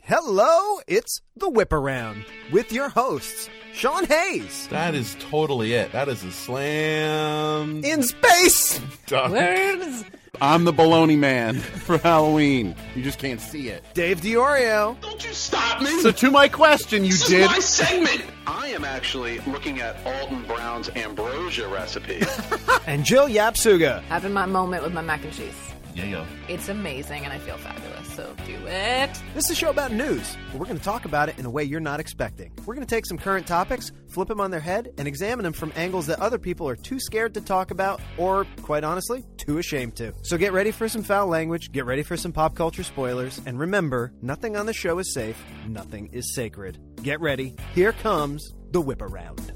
Hello, it's The Whip Around with your hosts, Sean Hayes. That is totally it. That is a slam. In space! I'm the baloney man for Halloween. You just can't see it. Dave Diorio. Don't you stop me! So to my question, you This did. is my segment! I am actually looking at Alton Brown's ambrosia recipe. And Jill Yapsuga. Having my moment with my mac and cheese. Yeah. It's amazing and I feel fabulous, so do it. This is a show about news, but we're going to talk about it in a way you're not expecting. We're going to take some current topics, flip them on their head, and examine them from angles that other people are too scared to talk about, or, quite honestly, too ashamed to. So get ready for some foul language, get ready for some pop culture spoilers, and remember, nothing on the show is safe, nothing is sacred. Get ready, here comes The Whip Around.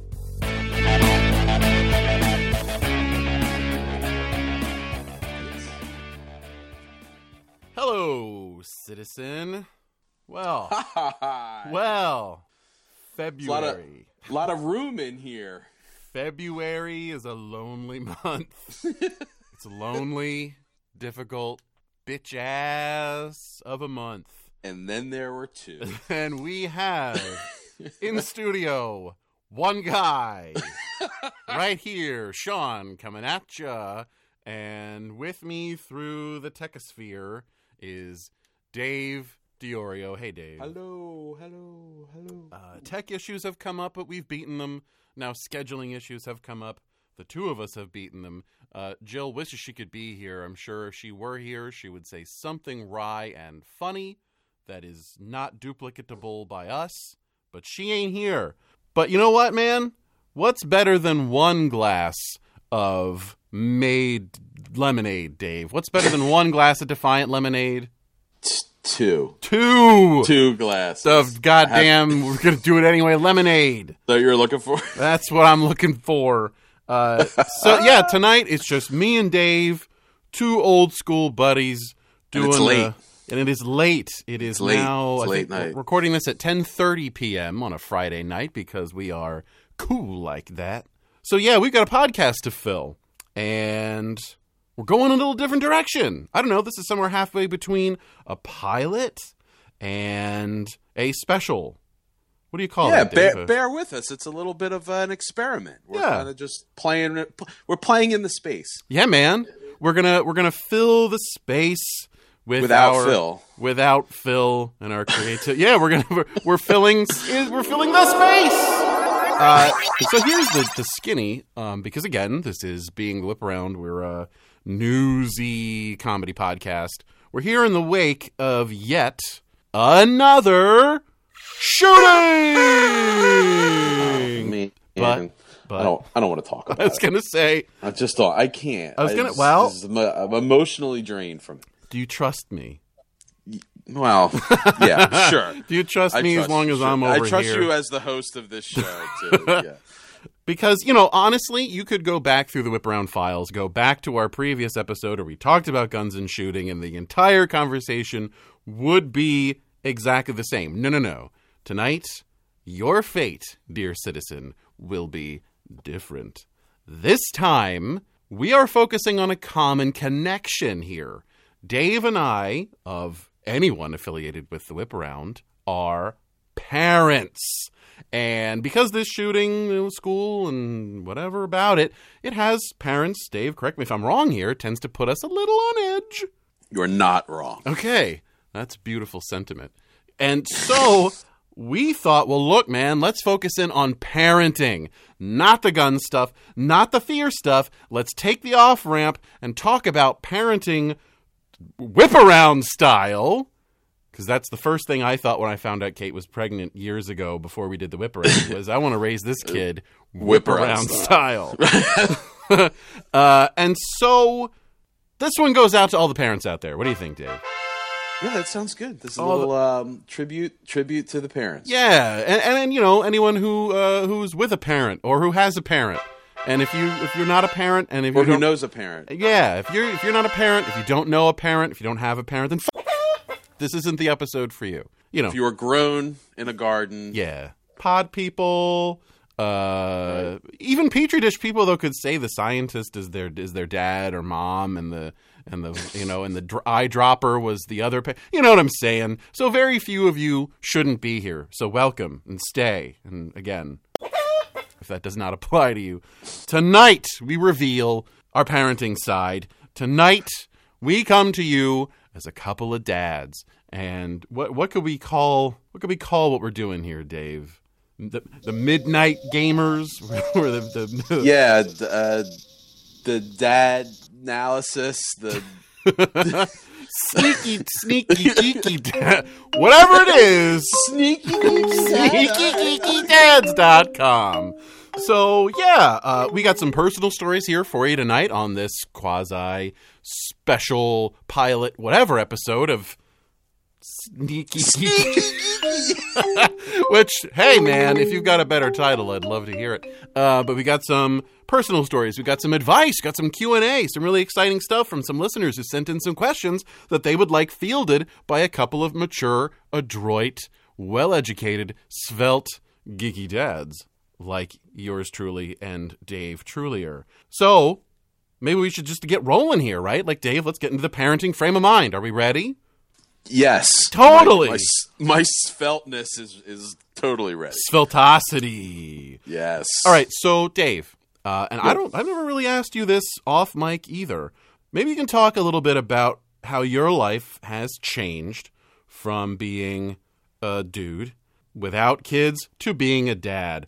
Hello, citizen. Well, February. A lot of room in here. February is a lonely month. It's a lonely, difficult, bitch ass of a month. And then there were two. And we have in the studio one guy right here, Sean, coming at ya. And with me through the techosphere is Dave Diorio. Hey, Dave. Hello. Tech issues have come up, but we've beaten them. Now scheduling issues have come up. The two of us have beaten them. Jill wishes she could be here. I'm sure if she were here, she would say something wry and funny that is not duplicatable by us, but she ain't here. But you know what, man? What's better than one glass of made lemonade, Dave? What's better than one glass of Defiant lemonade? Two glasses of goddamn, we're gonna do it anyway, lemonade. That you're looking for? That's what I'm looking for. So yeah, tonight it's just me and Dave, two old school buddies doing. And it's late. And it is late. It is late. now. It's I late think night. We're recording this at 10:30 p.m. on a Friday night because we are cool like that. So yeah, we've got a podcast to fill, and we're going in a little different direction. I don't know. This is somewhere halfway between a pilot and a special. What do you call it, Dave? Yeah, bear with us. It's a little bit of an experiment. We're Yeah. kind of just playing. We're playing in the space. Yeah, man. We're gonna fill the space Without Phil and our creative. Yeah, we're filling the space. So here's the skinny, because again, this is being the Whip Around. We're a newsy comedy podcast. We're here in the wake of yet another shooting. Man, But I don't want to talk about it. I was gonna say, I just don't. I can't. I'm emotionally drained from it. do you trust me? Well, yeah, sure. Do you trust me as long as I'm over here? I trust you as the host of this show, too. Yeah. Because, honestly, you could go back through the Whip Around files, go back to our previous episode where we talked about guns and shooting, and the entire conversation would be exactly the same. No. Tonight, your fate, dear citizen, will be different. This time, we are focusing on a common connection here. Dave and I, of anyone affiliated with the Whip Around, are parents. And because this shooting, school, and whatever about it, it has parents, Dave, correct me if I'm wrong here, tends to put us a little on edge. You're not wrong. Okay, that's beautiful sentiment. And so we thought, well, look, man, let's focus in on parenting. Not the gun stuff, not the fear stuff. Let's take the off-ramp and talk about parenting whip-around style. Because that's the first thing I thought when I found out Kate was pregnant years ago before we did the whip-around was I want to raise this kid whip-around style. And so this one goes out to all the parents out there. What do you think, Dave? Yeah, that sounds good. This is a little tribute to the parents. Yeah, and anyone who's with a parent or who has a parent, and if you're not a parent, and if or you who knows a parent, yeah, if you're not a parent, if you don't know a parent, if you don't have a parent, then this isn't the episode for you. If you were grown in a garden, yeah, pod people. Even petri dish people though could say the scientist is their dad or mom, and and the eyedropper was the other. You know what I'm saying? So very few of you shouldn't be here. So welcome and stay. And again, if that does not apply to you, tonight we reveal our parenting side. Tonight we come to you as a couple of dads. And what could we call what we're doing here, Dave? The midnight gamers, or the dad analysis, the sneaky geeky dad, whatever it is, sneakygeekydads.com. So yeah, we got some personal stories here for you tonight on this quasi special pilot whatever episode of Sneaky Which, hey man, if you've got a better title, I'd love to hear it. But we got some personal stories, we got some advice, got some Q&A, some really exciting stuff from some listeners who sent in some questions that they would like fielded by a couple of mature, adroit, well-educated, svelte, geeky dads like yours truly and Dave Trulier. So maybe we should just get rolling here, right? Like, Dave, let's get into the parenting frame of mind. Are we ready? Yes. Totally. My svelteness is totally ready. Sveltosity. Yes. All right, so Dave, and I've never really asked you this off mic either. Maybe you can talk a little bit about how your life has changed from being a dude without kids to being a dad.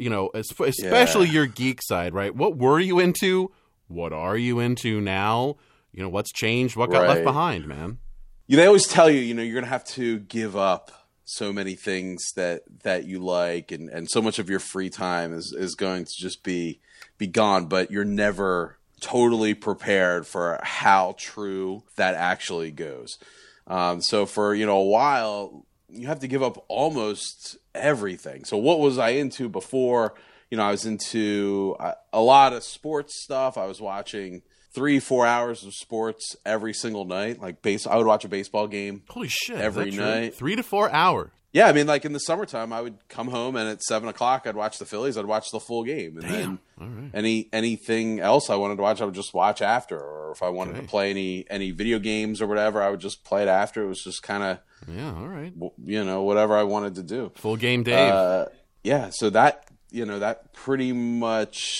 Especially your geek side, right? What were you into? What are you into now? What's changed? What got left behind, man? They always tell you, you're going to have to give up so many things that you like, and so much of your free time is going to just be gone, but you're never totally prepared for how true that actually goes. So for, a while, you have to give up almost everything. So what was I into before? I was into a lot of sports stuff. I was watching 3-4 hours of sports every single night. Like I would watch a baseball game. Holy shit! Every night, 3 to 4 hours. Yeah, I mean, like in the summertime, I would come home and at 7:00 I'd watch the Phillies. I'd watch the full game, and then anything else I wanted to watch, I would just watch after. Or if I wanted to play any video games or whatever, I would just play it after. It was just kind of all right. Whatever I wanted to do. Full game, Dave. Yeah, so that that pretty much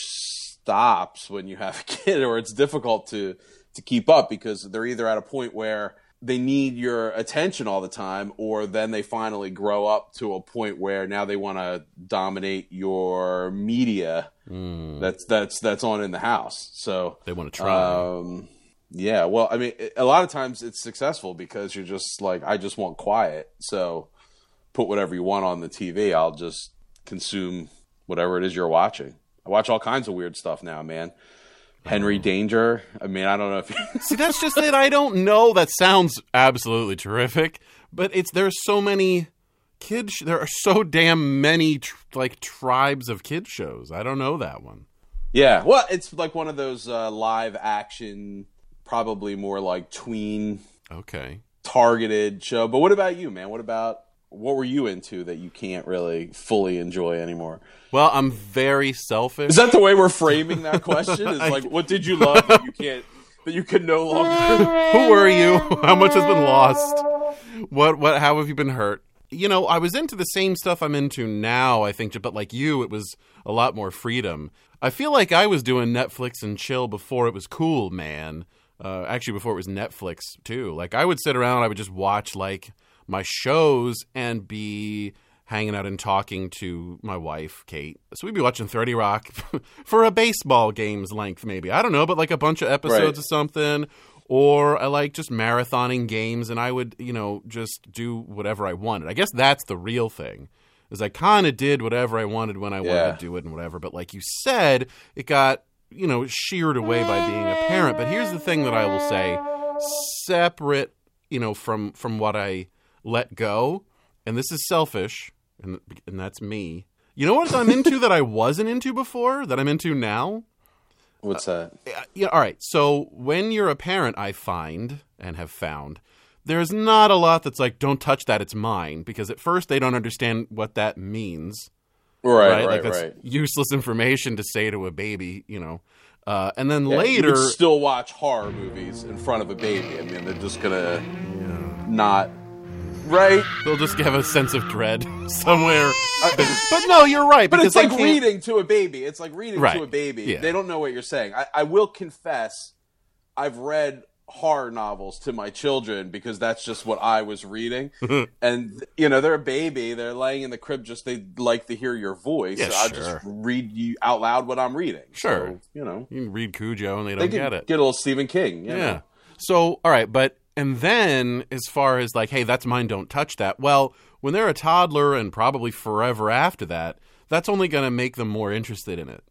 stops when you have a kid, or it's difficult to keep up because they're either at a point where they need your attention all the time, or then they finally grow up to a point where now they want to dominate your media that's on in the house. So they want to try. Yeah, well, I mean, a lot of times it's successful because you're just like, I just want quiet. So put whatever you want on the TV. I'll just consume whatever it is you're watching. I watch all kinds of weird stuff now, man. Henry Danger. I mean, I don't know if you... See, that's just it. I don't know. That sounds absolutely terrific, but there's so many kids. There are so damn many tribes of kid shows. I don't know that one. Yeah, well, it's like one of those live action, probably more like tween, targeted show. But what about you, man? What were you into that you can't really fully enjoy anymore? Well, I'm very selfish. Is that the way we're framing that question? Is like, what did you love that you can no longer? Who were you? How much has been lost? How have you been hurt? I was into the same stuff I'm into now, I think, but like you, it was a lot more freedom. I feel like I was doing Netflix and chill before it was cool, man. Actually, before it was Netflix, too. Like, I would sit around, I would just watch, my shows and be hanging out and talking to my wife, Kate. So we'd be watching 30 Rock for a baseball game's length, maybe. I don't know, but a bunch of episodes of something. Or I like just marathoning games, and I would, just do whatever I wanted. I guess that's the real thing, is I kind of did whatever I wanted when I wanted to do it and whatever. But like you said, it got, sheared away by being a parent. But here's the thing that I will say, separate, from what I let go, and this is selfish, and that's me. You know what I'm into that I wasn't into before, that I'm into now? What's that? Yeah, all right. So when you're a parent, I find and have found, there's not a lot that's like, don't touch that, it's mine. Because at first they don't understand what that means. Right. That's useless information to say to a baby, And then Yeah, later, you would still watch horror movies in front of a baby. I mean, they're just gonna not. Right, they'll just have a sense of dread somewhere. But no, you're right. but Because it's like they can't- reading to a baby. It's like reading Right. to a baby. Yeah. They don't know what you're saying. I will confess, I've read horror novels to my children because that's just what I was reading. And they're a baby. They're laying in the crib. Just they like to hear your voice. Yeah, so I sure. just read you out loud what I'm reading. Sure. So, you can read Cujo and they they don't can get it. get a little Stephen King. Yeah. So, all right, and then as far as like, hey, that's mine, don't touch that. Well, when they're a toddler and probably forever after that, that's only going to make them more interested in it.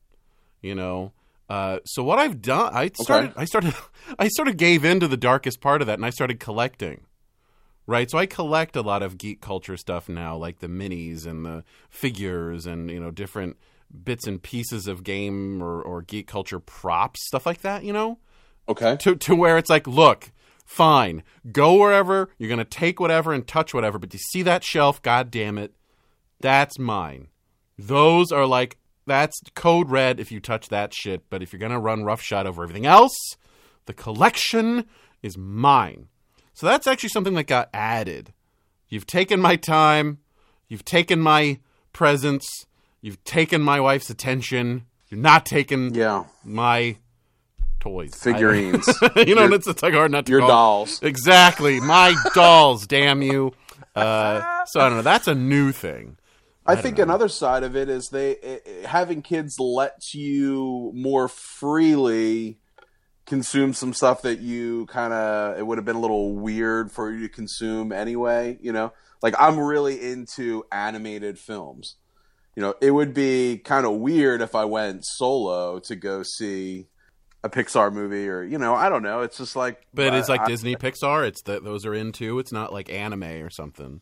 So what I've done, I sort of gave into the darkest part of that, and I started collecting. Right, so I collect a lot of geek culture stuff now, like the minis and the figures and different bits and pieces of game or geek culture props, stuff like that. Okay. To where it's like, look, fine, go wherever, you're going to take whatever and touch whatever, but you see that shelf, God damn it, that's mine. Those are like, that's code red if you touch that shit, but if you're going to run roughshod over everything else, the collection is mine. So that's actually something that got added. You've taken my time, you've taken my presence, you've taken my wife's attention, you're not taking my toys. Figurines. It's like hard not to Your call. dolls. Exactly. My dolls, damn you. So I don't know. That's a new thing. I think another side of it is having kids lets you more freely consume some stuff that you it would have been a little weird for you to consume anyway. Like I'm really into animated films. It would be kind of weird if I went solo to go see a Pixar movie or, I don't know. It's just like... But it's like Disney, Pixar. It's those are in too. It's not like anime or something.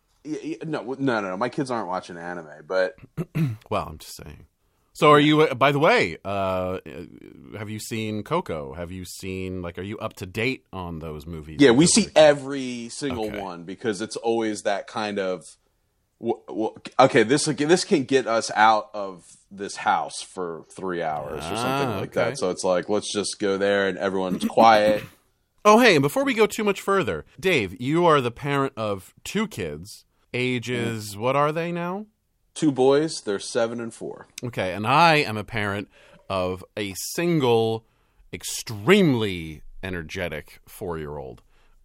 No. My kids aren't watching anime, but... Well, I'm just saying. So are you, by the way, have you seen Coco? Have you seen, are you up to date on those movies? Yeah, we see every single one because it's always that kind of... Okay, this can get us out of this house for 3 hours or something like that. So it's like, let's just go there and everyone's quiet. Oh, hey, and before we go too much further, Dave, you are the parent of 2 kids. Ages, what are they now? 2 boys, they're 7 and 4. Okay, and I am a parent of a single, extremely energetic 4-year-old.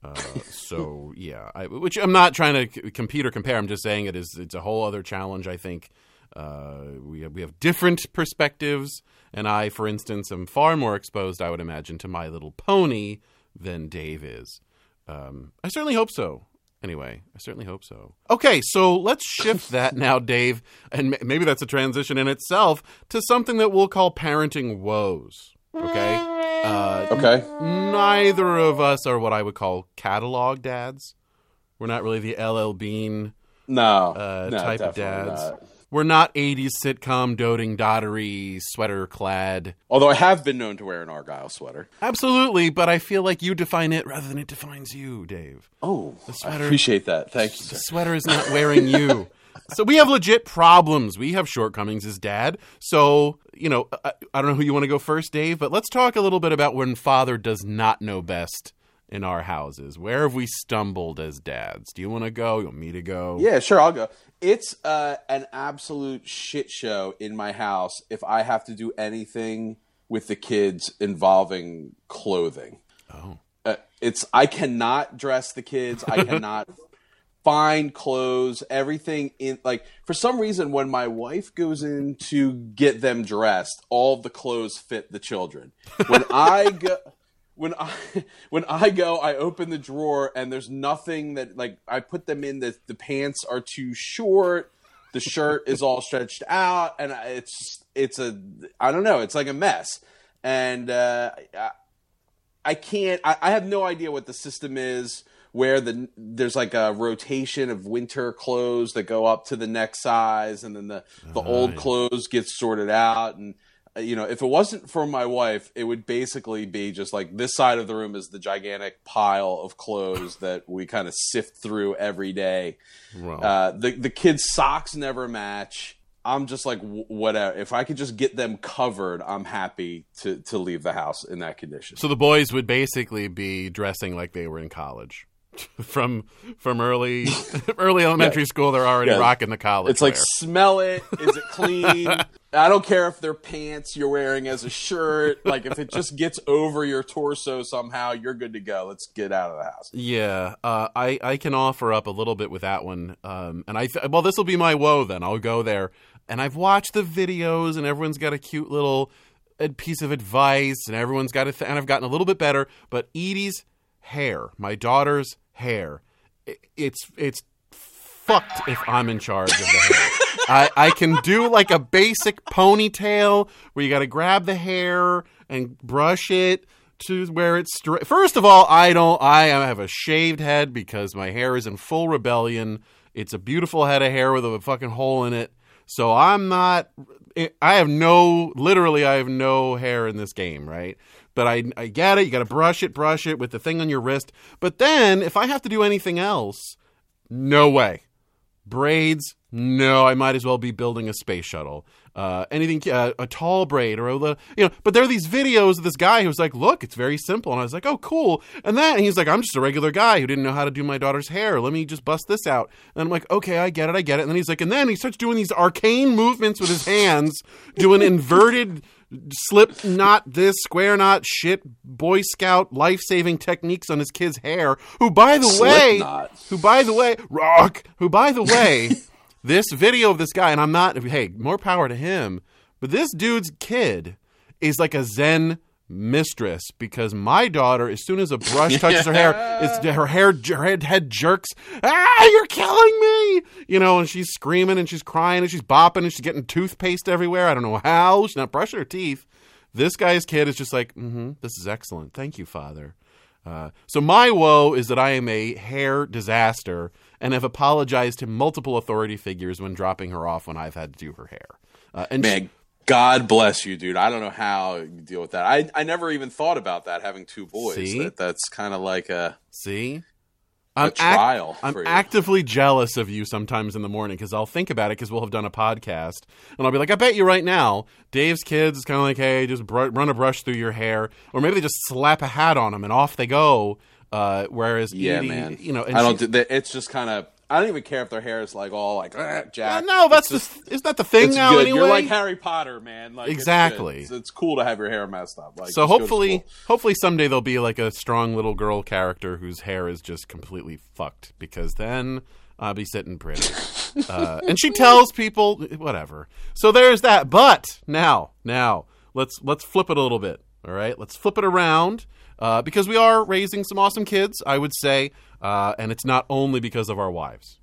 So yeah, which I'm not trying to compete or compare. I'm just saying it's a whole other challenge. I think we have different perspectives, and I, for instance, am far more exposed, I would imagine, to My Little Pony than Dave is. I certainly hope so. Anyway, I certainly hope so. Okay, so let's shift that now, Dave, and maybe that's a transition in itself, to something that we'll call parenting woes. Okay? Okay. Neither of us are what I would call catalog dads. We're not really the LL Bean type of dads. Not. We're not 80s sitcom doting dottery sweater clad. Although I have been known to wear an Argyle sweater. Absolutely, but I feel like you define it rather than it defines you, Dave. Oh, the sweater, I appreciate that. Thank you, sir. The sweater is not wearing you. So we have legit problems. We have shortcomings as dad. So, I don't know who you want to go first, Dave, but let's talk a little bit about when father does not know best in our houses. Where have we stumbled as dads? Do you want to go? You want me to go? Yeah, sure, I'll go. It's an absolute shit show in my house if I have to do anything with the kids involving clothing. Oh. I cannot dress the kids. I cannot find clothes, everything in, for some reason, when my wife goes in to get them dressed, all of the clothes fit the children. When I go, I open the drawer and there's nothing that, I put them in, the pants are too short, the shirt is all stretched out, and I don't know, it's like a mess. And I can't, I have no idea what the system is, where there's a rotation of winter clothes that go up to the next size, and then the old clothes get sorted out. And if it wasn't for my wife, it would basically be just this side of the room is the gigantic pile of clothes that we kind of sift through every day. Wow. The kids' socks never match. I'm just like, whatever. If I could just get them covered, I'm happy to leave the house in that condition. So the boys would basically be dressing like they were in college. From early elementary school, they're already rocking the college. It's like, smell it. Is it clean? I don't care if they're pants you're wearing as a shirt. Like, if it just gets over your torso somehow, you're good to go. Let's get out of the house. Yeah, I can offer up a little bit with that one. And well, this will be my woe then. I'll go there. And I've watched the videos, and everyone's got a cute little piece of advice, and everyone's got and I've gotten a little bit better. But Edie's hair, my daughter's hair, it's fucked if I'm in charge of the hair. I can do like a basic ponytail where you got to grab the hair and brush it to where it's straight. First of all, I have a shaved head because my hair is in full rebellion. It's a beautiful head of hair with a fucking hole in it. So I have no hair in this game, right? But I get it. You got to brush it with the thing on your wrist. But then if I have to do anything else, no way. Braids, no. I might as well be building a space shuttle. Anything, a tall braid or But there are these videos of this guy who's like, look, it's very simple. And I was like, oh, cool. And he's like, I'm just a regular guy who didn't know how to do my daughter's hair. Let me just bust this out. And I'm like, okay, I get it. And then he's like, and then he starts doing these arcane movements with his hands, doing inverted slip knot, this square knot shit, Boy Scout life-saving techniques on his kid's hair, who by the way, this video of this guy, and I'm not, hey, more power to him, but this dude's kid is like a Zen mistress, because my daughter, as soon as a brush touches her hair, her head jerks. You're killing me! And she's screaming and she's crying and she's bopping and she's getting toothpaste everywhere. I don't know how. She's not brushing her teeth. This guy's kid is just like, this is excellent. Thank you, Father. So my woe is that I am a hair disaster and have apologized to multiple authority figures when dropping her off when I've had to do her hair. Man, God bless you, dude. I don't know how you deal with that. I never even thought about that, having two boys. See? That's kind of like a trial. I'm actively jealous of you sometimes in the morning because I'll think about it because we'll have done a podcast and I'll be like, I bet you right now, Dave's kids is kind of like, hey, just run a brush through your hair, or maybe they just slap a hat on them and off they go. Whereas Edie, man, and I don't do that. It's just kind of. I don't even care if their hair is like all like jacked. No, isn't that the thing now? Good. Anyway, you're like Harry Potter, man. Like, exactly. It's cool to have your hair messed up. Like, so hopefully someday there'll be like a strong little girl character whose hair is just completely fucked, because then I'll be sitting pretty. And she tells people whatever. So there's that. But now let's flip it a little bit. All right, let's flip it around. Because we are raising some awesome kids, I would say, and it's not only because of our wives.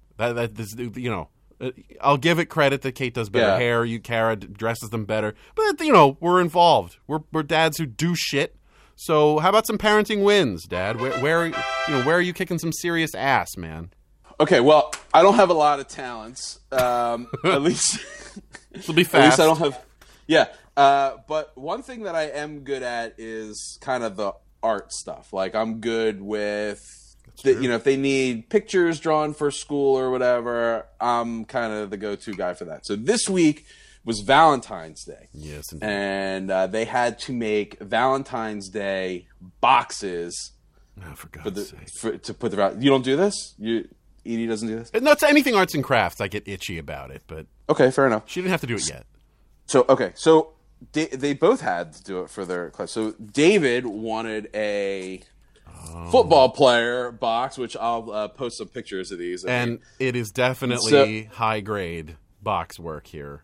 I'll give it credit that Kate does better hair. Kara dresses them better, but we're involved. We're dads who do shit. So how about some parenting wins, Dad? Where are you kicking some serious ass, man? Okay, well, I don't have a lot of talents. At least this will be fast. At least I don't have. Yeah, but one thing that I am good at is kind of the art stuff. Like, I'm good with if they need pictures drawn for school or whatever, I'm kind of the go-to guy for that. So this week was Valentine's Day. Yes, indeed. And they had to make Valentine's Day boxes. Oh, for God's sake. To put the. You don't do this? Edie doesn't do this? No, it's anything arts and crafts. I get itchy about it, but okay, fair enough. She didn't have to do it yet. So they both had to do it for their class. So David wanted a football player box, which I'll post some pictures of these. And it is definitely high grade box work here.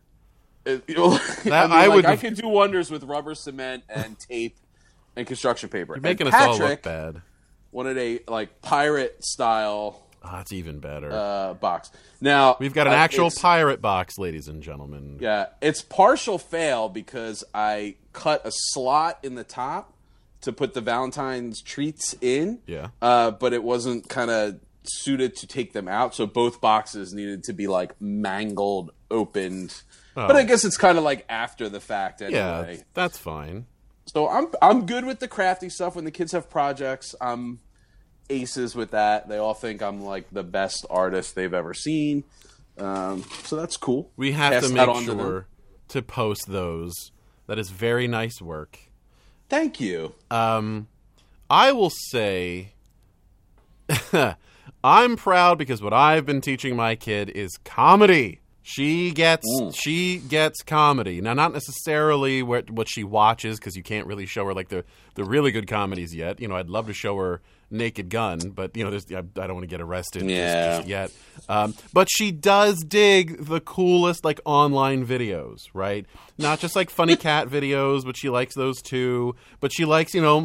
I could do wonders with rubber cement and tape and construction paper. You're making us all look bad. Wanted a pirate style. Oh, that's even better. Box. Now we've got an actual pirate box, ladies and gentlemen. Yeah, it's partial fail because I cut a slot in the top to put the Valentine's treats in. Yeah. But it wasn't kind of suited to take them out, so both boxes needed to be like mangled, opened. Oh. But I guess it's kind of like after the fact anyway. Yeah, that's fine. So I'm good with the crafty stuff. When the kids have projects, I'm aces with that. They all think I'm like the best artist they've ever seen. So that's cool. We have Pass to that make on to them. sure to post those. That is very nice work. Thank you. I will say I'm proud because what I've been teaching my kid is comedy. She gets comedy. Now, not necessarily what she watches, because you can't really show her like the really good comedies yet. You know, I'd love to show her Naked Gun, but you know, I don't want to get arrested just yet. But she does dig the coolest like online videos, right? Not just like funny cat videos, but she likes those too. But she likes, you know,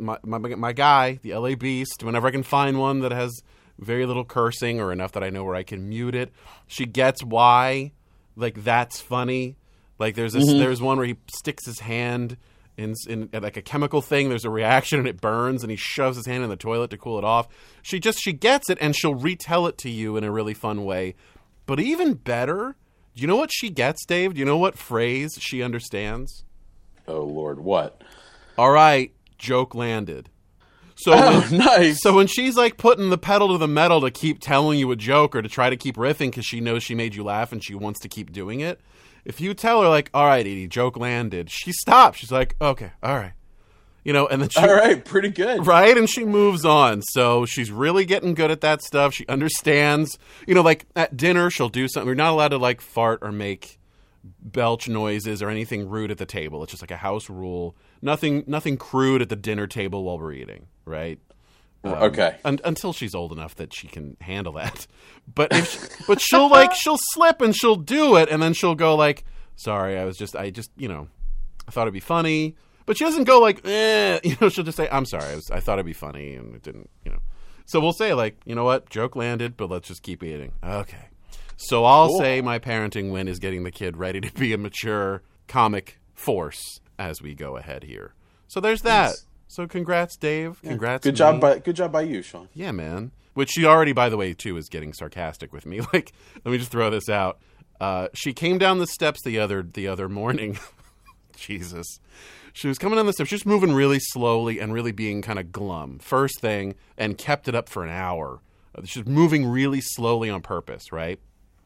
my guy, the LA Beast. Whenever I can find one that has very little cursing or enough that I know where I can mute it, she gets why like that's funny. Like there's one where he sticks his hand in like a chemical thing. There's a reaction and it burns, and he shoves his hand in the toilet to cool it off. She gets it, and she'll retell it to you in a really fun way. But even better, do you know what she gets, Dave? Do you know what phrase she understands? Oh Lord, what? All right, joke landed. So nice. So when she's like putting the pedal to the metal to keep telling you a joke or to try to keep riffing because she knows she made you laugh and she wants to keep doing it, if you tell her like, "All right, Edie, joke landed," she stops. She's like, "Okay, all right," you know, and then she, all right, pretty good, right? And she moves on. So she's really getting good at that stuff. She understands, you know, like at dinner she'll do something. We're not allowed to like fart or make belch noises or anything rude at the table. It's just like a house rule. Nothing crude at the dinner table while we're eating, right? Okay. Until she's old enough that she can handle that. But she'll slip and she'll do it, and then she'll go like, "Sorry, I just you know, I thought it'd be funny." But she doesn't go like, you know, she'll just say, "I'm sorry, I thought it'd be funny and it didn't," you know. So we'll say like, "You know what, joke landed, but let's just keep eating." Okay. So I'll say my parenting win is getting the kid ready to be a mature comic force as we go ahead here. So there's that. So congrats, Dave. Congrats. Good job by you, Sean. Yeah, man. Which she already, by the way, too, is getting sarcastic with me. Like, let me just throw this out. She came down the steps the other morning. Jesus. She was coming down the steps, just moving really slowly and really being kind of glum. First thing, and kept it up for an hour. She's moving really slowly on purpose, right?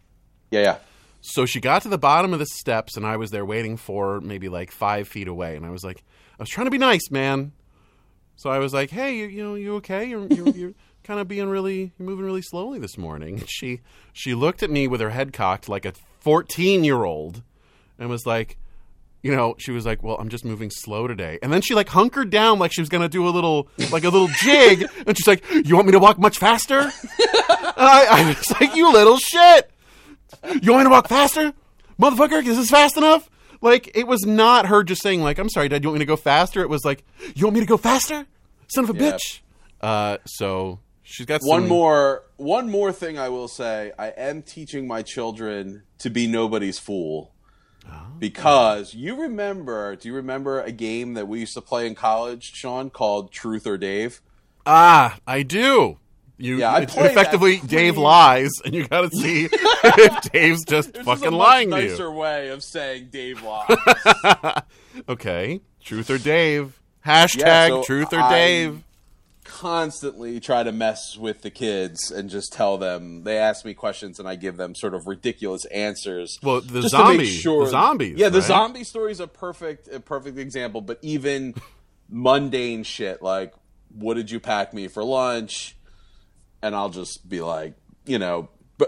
Yeah. So she got to the bottom of the steps, and I was there waiting for her, maybe like 5 feet away. And I was like, I was trying to be nice, man. So I was like, "Hey, you okay? You're kind of you're moving really slowly this morning." And she looked at me with her head cocked like a 14-year-old, and was like, you know, she was like, "Well, I'm just moving slow today." And then she like hunkered down like she was gonna do a little jig, and she's like, "You want me to walk much faster?" And I was like, "You little shit! You want me to walk faster, motherfucker? Is this fast enough?" Like, it was not her just saying, like, "I'm sorry, Dad, you want me to go faster?" It was like, "You want me to go faster? Son of a bitch." So she's got one more thing I will say. I am teaching my children to be nobody's fool. Because do you remember a game that we used to play in college, Sean, called Truth or Dave? Ah, I do. I played effectively Dave lies, and you got to see if Dave's just fucking lying to you. It's a much nicer way of saying Dave lies. Okay, Truth or Dave. Hashtag Truth or Dave. Constantly try to mess with the kids and just tell them. They ask me questions, and I give them sort of ridiculous answers. Well, the just zombies. Yeah, the right? zombie story is a perfect example. But even mundane shit like, "What did you pack me for lunch?" And I'll just be like, you know,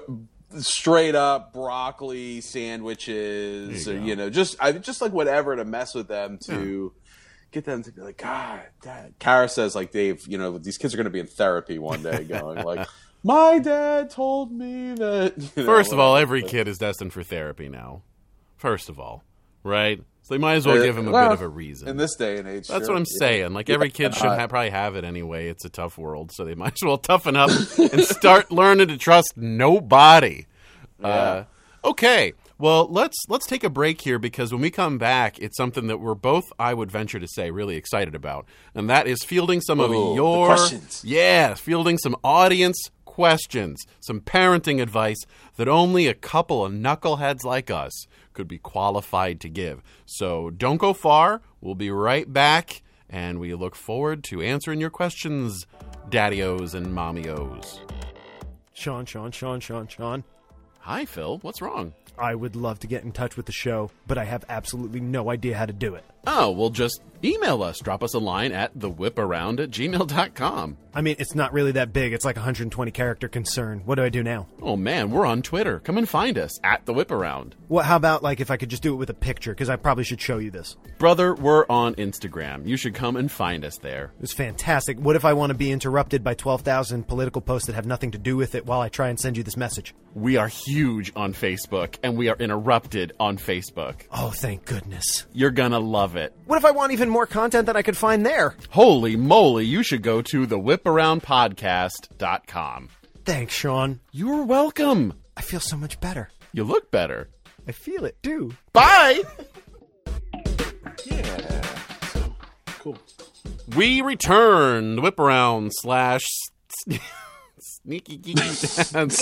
straight up broccoli sandwiches, or you know, just like whatever to mess with them to get them to be like, "God, Dad." Kara says like, "Dave, you know, these kids are going to be in therapy one day," going like, "My dad told me that." You know, First of all, every kid is destined for therapy now. First of all, right? So they might as well give him a bit of a reason. In this day and age. That's what I'm saying. Like, every kid should probably have it anyway. It's a tough world, so they might as well toughen up and start learning to trust nobody. Yeah. Okay. Well, let's take a break here, because when we come back, it's something that we're both, I would venture to say, really excited about. And that is fielding some of your questions. Yeah, fielding some audience questions, some parenting advice that only a couple of knuckleheads like us could be qualified to give. So don't go far. We'll be right back, and we look forward to answering your questions, daddy-os and mommy-os. Sean. Hi, Phil. What's wrong? I would love to get in touch with the show, but I have absolutely no idea how to do it. Oh, well, just email us. Drop us a line at thewhiparound@gmail.com. I mean, it's not really that big. It's like a 120-character concern. What do I do now? Oh, man, we're on Twitter. Come and find us at thewhiparound. Well, how about, like, if I could just do it with a picture? Because I probably should show you this. Brother, we're on Instagram. You should come and find us there. It's fantastic. What if I want to be interrupted by 12,000 political posts that have nothing to do with it while I try and send you this message? We are huge on Facebook, and we are interrupted on Facebook. Oh, thank goodness. You're gonna love it. What if I want even more content than I could find there? Holy moly, you should go to thewhiparoundpodcast.com. Thanks, Sean. You're welcome. I feel so much better. You look better. I feel it, too. Bye! Yeah. So, cool. We return. Whip around / Sneaky Geeky Dads.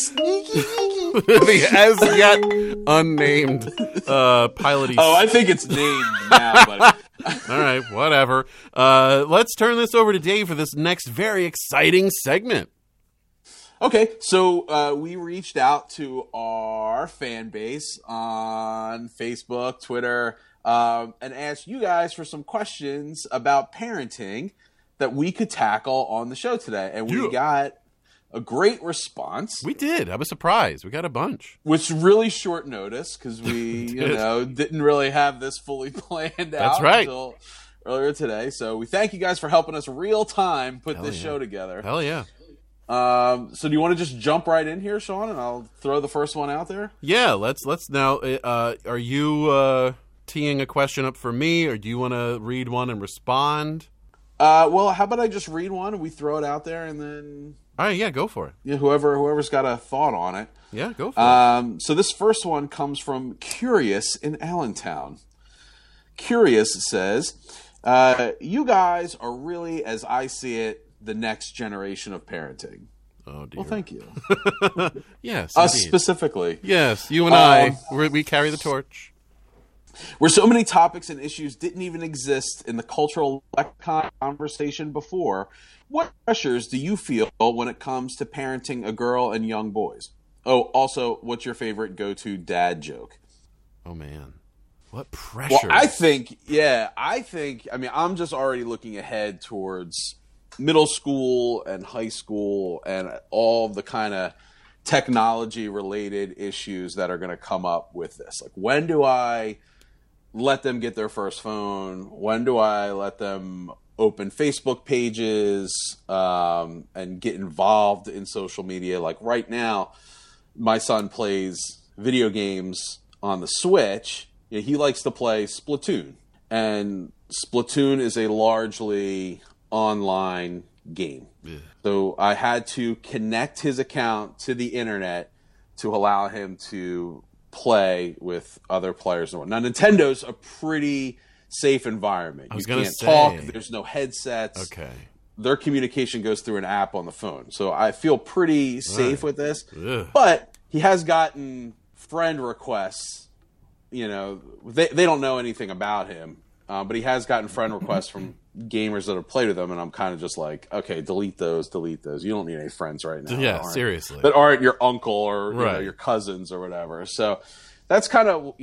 The as yet unnamed piloty. Oh, I think it's named now, but All right, whatever. Let's turn this over to Dave for this next very exciting segment. okay. So we reached out to our fan base on Facebook, Twitter, and asked you guys for some questions about parenting that we could tackle on the show today, and we got a great response. We did. I was surprised. We got a bunch. Which really short notice because we, didn't really have this fully planned out. That's right. Until earlier today. So we thank you guys for helping us real time put this show together. Hell yeah. So do you want to just jump right in here, Sean, and I'll throw the first one out there? Yeah. Let's now. Are you teeing a question up for me, or do you want to read one and respond? Well, how about I just read one and we throw it out there, and then All right. Yeah. Go for it. whoever's got a thought on it. Yeah. Go for it. So this first one comes from Curious in Allentown. Curious says, you guys are really, as I see it, the next generation of parenting. Oh, dear. Well, thank you. Yes. Us indeed. specifically. Yes. You and I. We carry the torch. Where so many topics and issues didn't even exist in the cultural lexicon conversation before, what pressures do you feel when it comes to parenting a girl and young boys? Oh, also, what's your favorite go-to dad joke? Oh, man. What pressure? Well, I mean, I'm just already looking ahead towards middle school and high school and all the kind of technology-related issues that are going to come up with this. Like, when do I let them get their first phone? When do I let them open Facebook pages and get involved in social media? Like right now, my son plays video games on the Switch. He likes to play Splatoon. And Splatoon is a largely online game. Yeah. So I had to connect his account to the internet to allow him to play with other players. Now, Nintendo's a pretty safe environment. You can't talk. There's no headsets. Okay. Their communication goes through an app on the phone. So I feel pretty safe with this. Ugh. But he has gotten friend requests. They don't know anything about him. But he has gotten friend requests from gamers that have played with him, and I'm kind of just like, okay, delete those. You don't need any friends right now. Yeah, seriously. That aren't your uncle or Right. your cousins or whatever. So that's kind of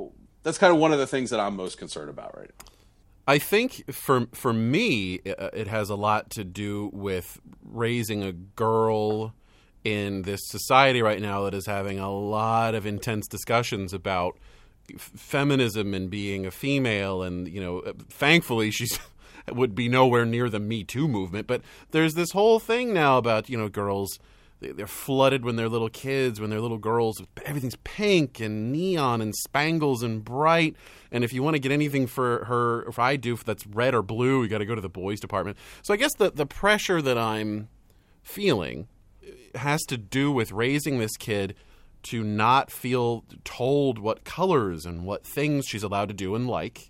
one of the things that I'm most concerned about right now. I think for me, it has a lot to do with raising a girl in this society right now that is having a lot of intense discussions about feminism and being a female, and thankfully she's would be nowhere near the Me Too movement, but there's this whole thing now about girls, they're flooded when they're little kids, when they're little girls, everything's pink and neon and spangles and bright, and if you want to get anything for her, if I do, that's red or blue, you got to go to the boys department. So I guess the pressure that I'm feeling has to do with raising this kid to not feel told what colors and what things she's allowed to do and like,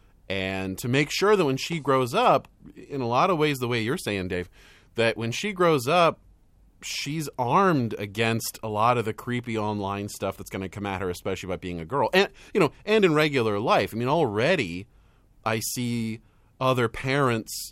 and to make sure that when she grows up, in a lot of ways the way you're saying, Dave, that when she grows up, she's armed against a lot of the creepy online stuff that's going to come at her, especially by being a girl. And, and in regular life. I mean, already I see other parents,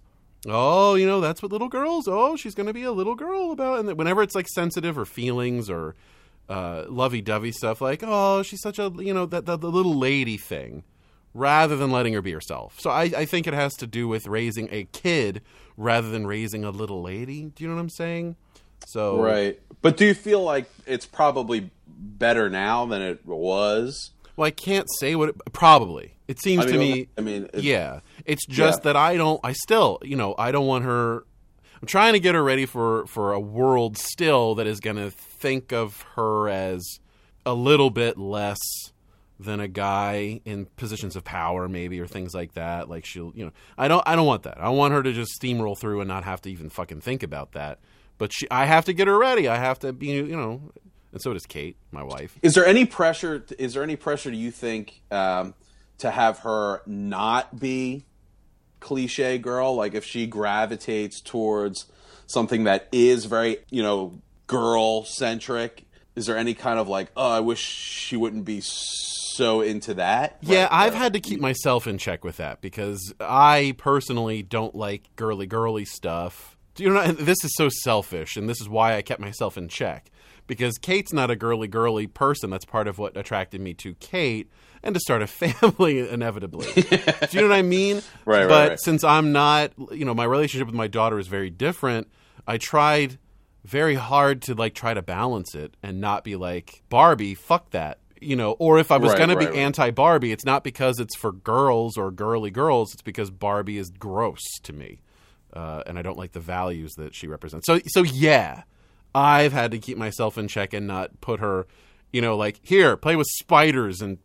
that's what little girls, she's going to be a little girl about. And whenever it's like sensitive or feelings or lovey-dovey stuff like, oh, she's such a, the little lady thing, rather than letting her be herself. So I think it has to do with raising a kid rather than raising a little lady. Do you know what I'm saying? So Right. But do you feel like it's probably better now than it was? Well, I can't say probably. It seems to me. Yeah. It's just that I don't want her. I'm trying to get her ready for a world still that is going to think of her as a little bit less than a guy in positions of power, maybe, or things like that. Like I don't want that. I want her to just steamroll through and not have to even fucking think about that. But I have to get her ready. I have to be, and so does Kate, my wife. Is there any pressure? Do you think to have her not be cliche girl? Like if she gravitates towards something that is very, girl centric, is there any kind of like, oh, I wish she wouldn't be so into that? Yeah, I've had to keep myself in check with that because I personally don't like girly stuff. This is so selfish, and this is why I kept myself in check. Because Kate's not a girly person. That's part of what attracted me to Kate, and to start a family inevitably. Do you know what I mean? Right. But since I'm not, my relationship with my daughter is very different. I tried very hard to try to balance it and not be like, Barbie, fuck that. Or if I was going to be anti-Barbie, it's not because it's for girls or girly girls. It's because Barbie is gross to me. And I don't like the values that she represents. So yeah, I've had to keep myself in check and not put her, here, play with spiders and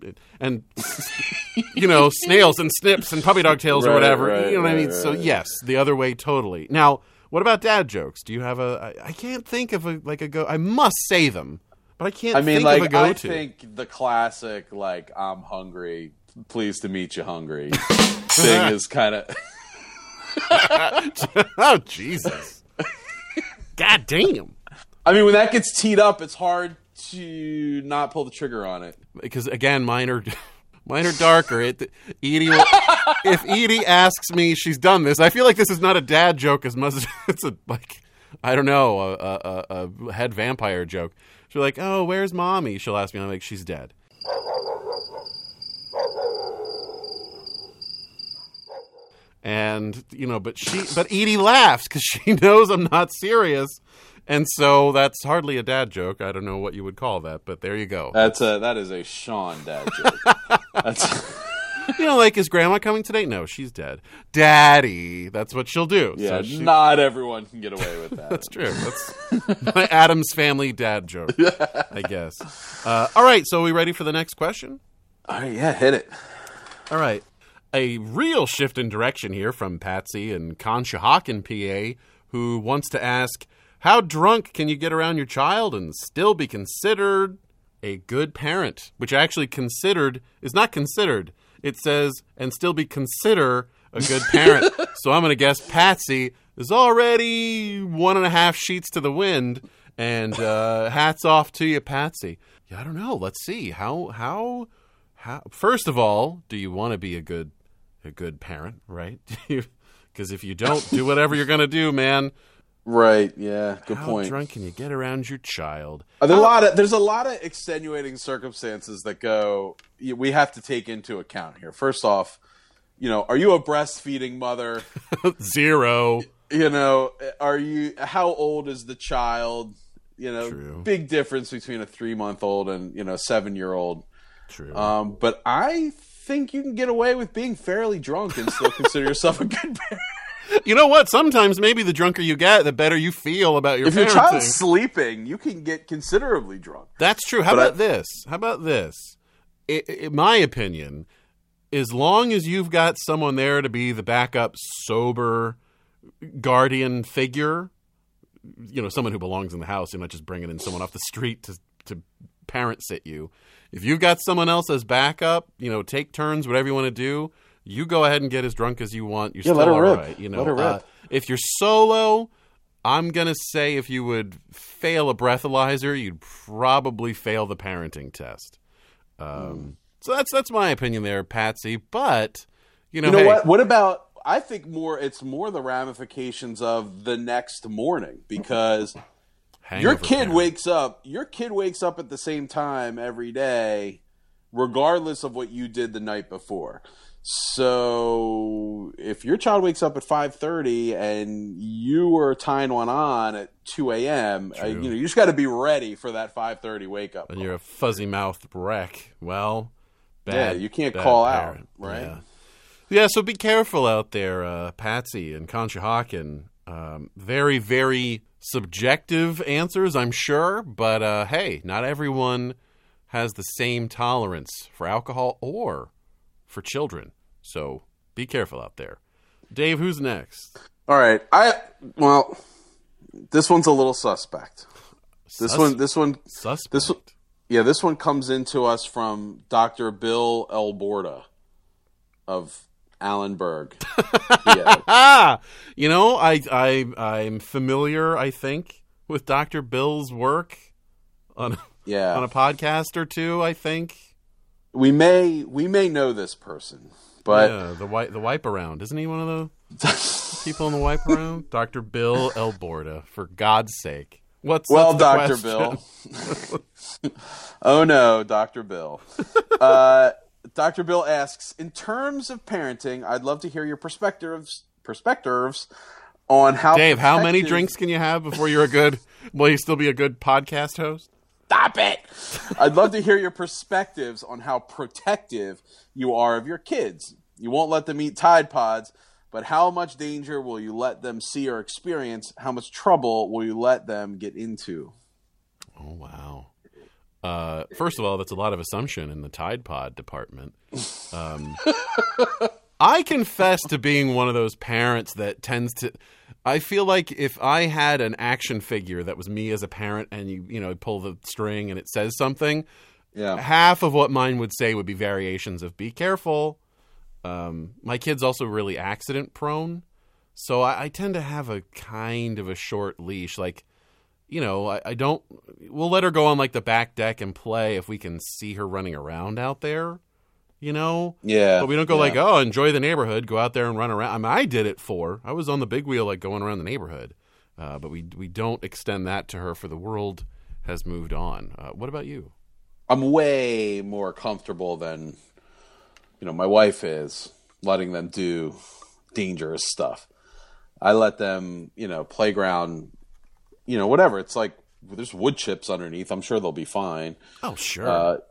snails and snips and puppy dog tails or whatever. You know what I mean? So yes, the other way totally. Now, what about dad jokes? Do you have I can't think of a go. I must say them, but I can't think of a go-to. I think the classic, I'm hungry, pleased to meet you hungry thing is kind of... Oh, Jesus. God damn. I mean, when that gets teed up, it's hard to not pull the trigger on it. Because, again, mine are darker. If Edie asks me, she's done this. I feel like this is not a dad joke as much as it's a head vampire joke. She's like, oh, where's mommy? She'll ask me, and I'm like, she's dead. And, but Edie laughs because she knows I'm not serious. And so that's hardly a dad joke. I don't know what you would call that, but there you go. That is a Sean dad joke. Is grandma coming today? No, she's dead. Daddy. That's what she'll do. Yeah, not everyone can get away with that. That's true. That's my Addams Family dad joke, I guess. All right, so are we ready for the next question? All right, yeah, hit it. All right. A real shift in direction here from Patsy in Conshohocken, PA, who wants to ask, how drunk can you get around your child and still be considered a good parent? Which actually is not considered. It says, and still be consider a good parent. So I'm going to guess Patsy is already 1.5 sheets to the wind, and hats off to you, Patsy. Yeah, I don't know. Let's see. How first of all, do you want to be a good parent, right? Because if you don't, do whatever you're going to do, man. Right, yeah, good point. How drunk can you get around your child? There's a lot of extenuating circumstances that we have to take into account here. First off, are you a breastfeeding mother? 0. How old is the child? True. Big difference between a 3-month-old and, 7-year-old. True. But I think you can get away with being fairly drunk and still consider yourself a good parent. You know what? Sometimes maybe the drunker you get, the better you feel about your parenting. If your child's sleeping, you can get considerably drunk. That's true. How about this? In my opinion, as long as you've got someone there to be the backup, sober guardian figure, someone who belongs in the house, you're not just bringing in someone off the street to parent sit you. If you've got someone else as backup, take turns, whatever you want to do, you go ahead and get as drunk as you want. You're still all right. Let her rip. If you're solo, I'm going to say if you would fail a breathalyzer, you'd probably fail the parenting test. So that's my opinion there, Patsy. But, what? What about, I think it's more the ramifications of the next morning, because Hangover Your kid parent. wakes up at the same time every day, regardless of what you did the night before. So if your child wakes up at 5:30 and you were tying one on at 2 a.m., you just got to be ready for that 5:30 wake up. And you're a fuzzy-mouthed wreck. Well, you can't bad call parent. out, right? Yeah. Yeah, so be careful out there, Patsy and Conshohocken. Very, very subjective answers, I'm sure, but hey, not everyone has the same tolerance for alcohol or for children. So be careful out there. Dave, who's next? All right. This one's a little suspect. This one Suspect. This one comes into us from Dr. Bill Elborda of Allenberg. I'm familiar, I think, with Dr. Bill's work on a podcast or two, I think. We may know this person, but the wipe around. Isn't he one of the people in the wipe around? Dr. Bill Elborda, for God's sake. What's Dr. question? Bill. Oh no, Dr. Bill. Dr. Bill asks, in terms of parenting, I'd love to hear your perspectives on how Dave, how many drinks can you have before will you still be a good podcast host? Stop it! I'd love to hear your perspectives on how protective you are of your kids. You won't let them eat Tide Pods, but how much danger will you let them see or experience? How much trouble will you let them get into? Oh, wow. First of all, that's a lot of assumption in the Tide Pod department. I confess to being one of those parents that tends to... I feel like if I had an action figure that was me as a parent and you pull the string and it says something, half of what mine would say would be variations of be careful. My kid's also really accident prone, so I tend to have a kind of a short leash. Like, we'll let her go on like the back deck and play if we can see her running around out there. Yeah. But we don't go like, oh, enjoy the neighborhood, go out there and run around. I mean, I did it I was on the big wheel, like going around the neighborhood. But we don't extend that to her, for the world has moved on. What about you? I'm way more comfortable than, my wife is, letting them do dangerous stuff. I let them, playground, whatever. It's like, there's wood chips underneath. I'm sure they'll be fine. Oh, sure.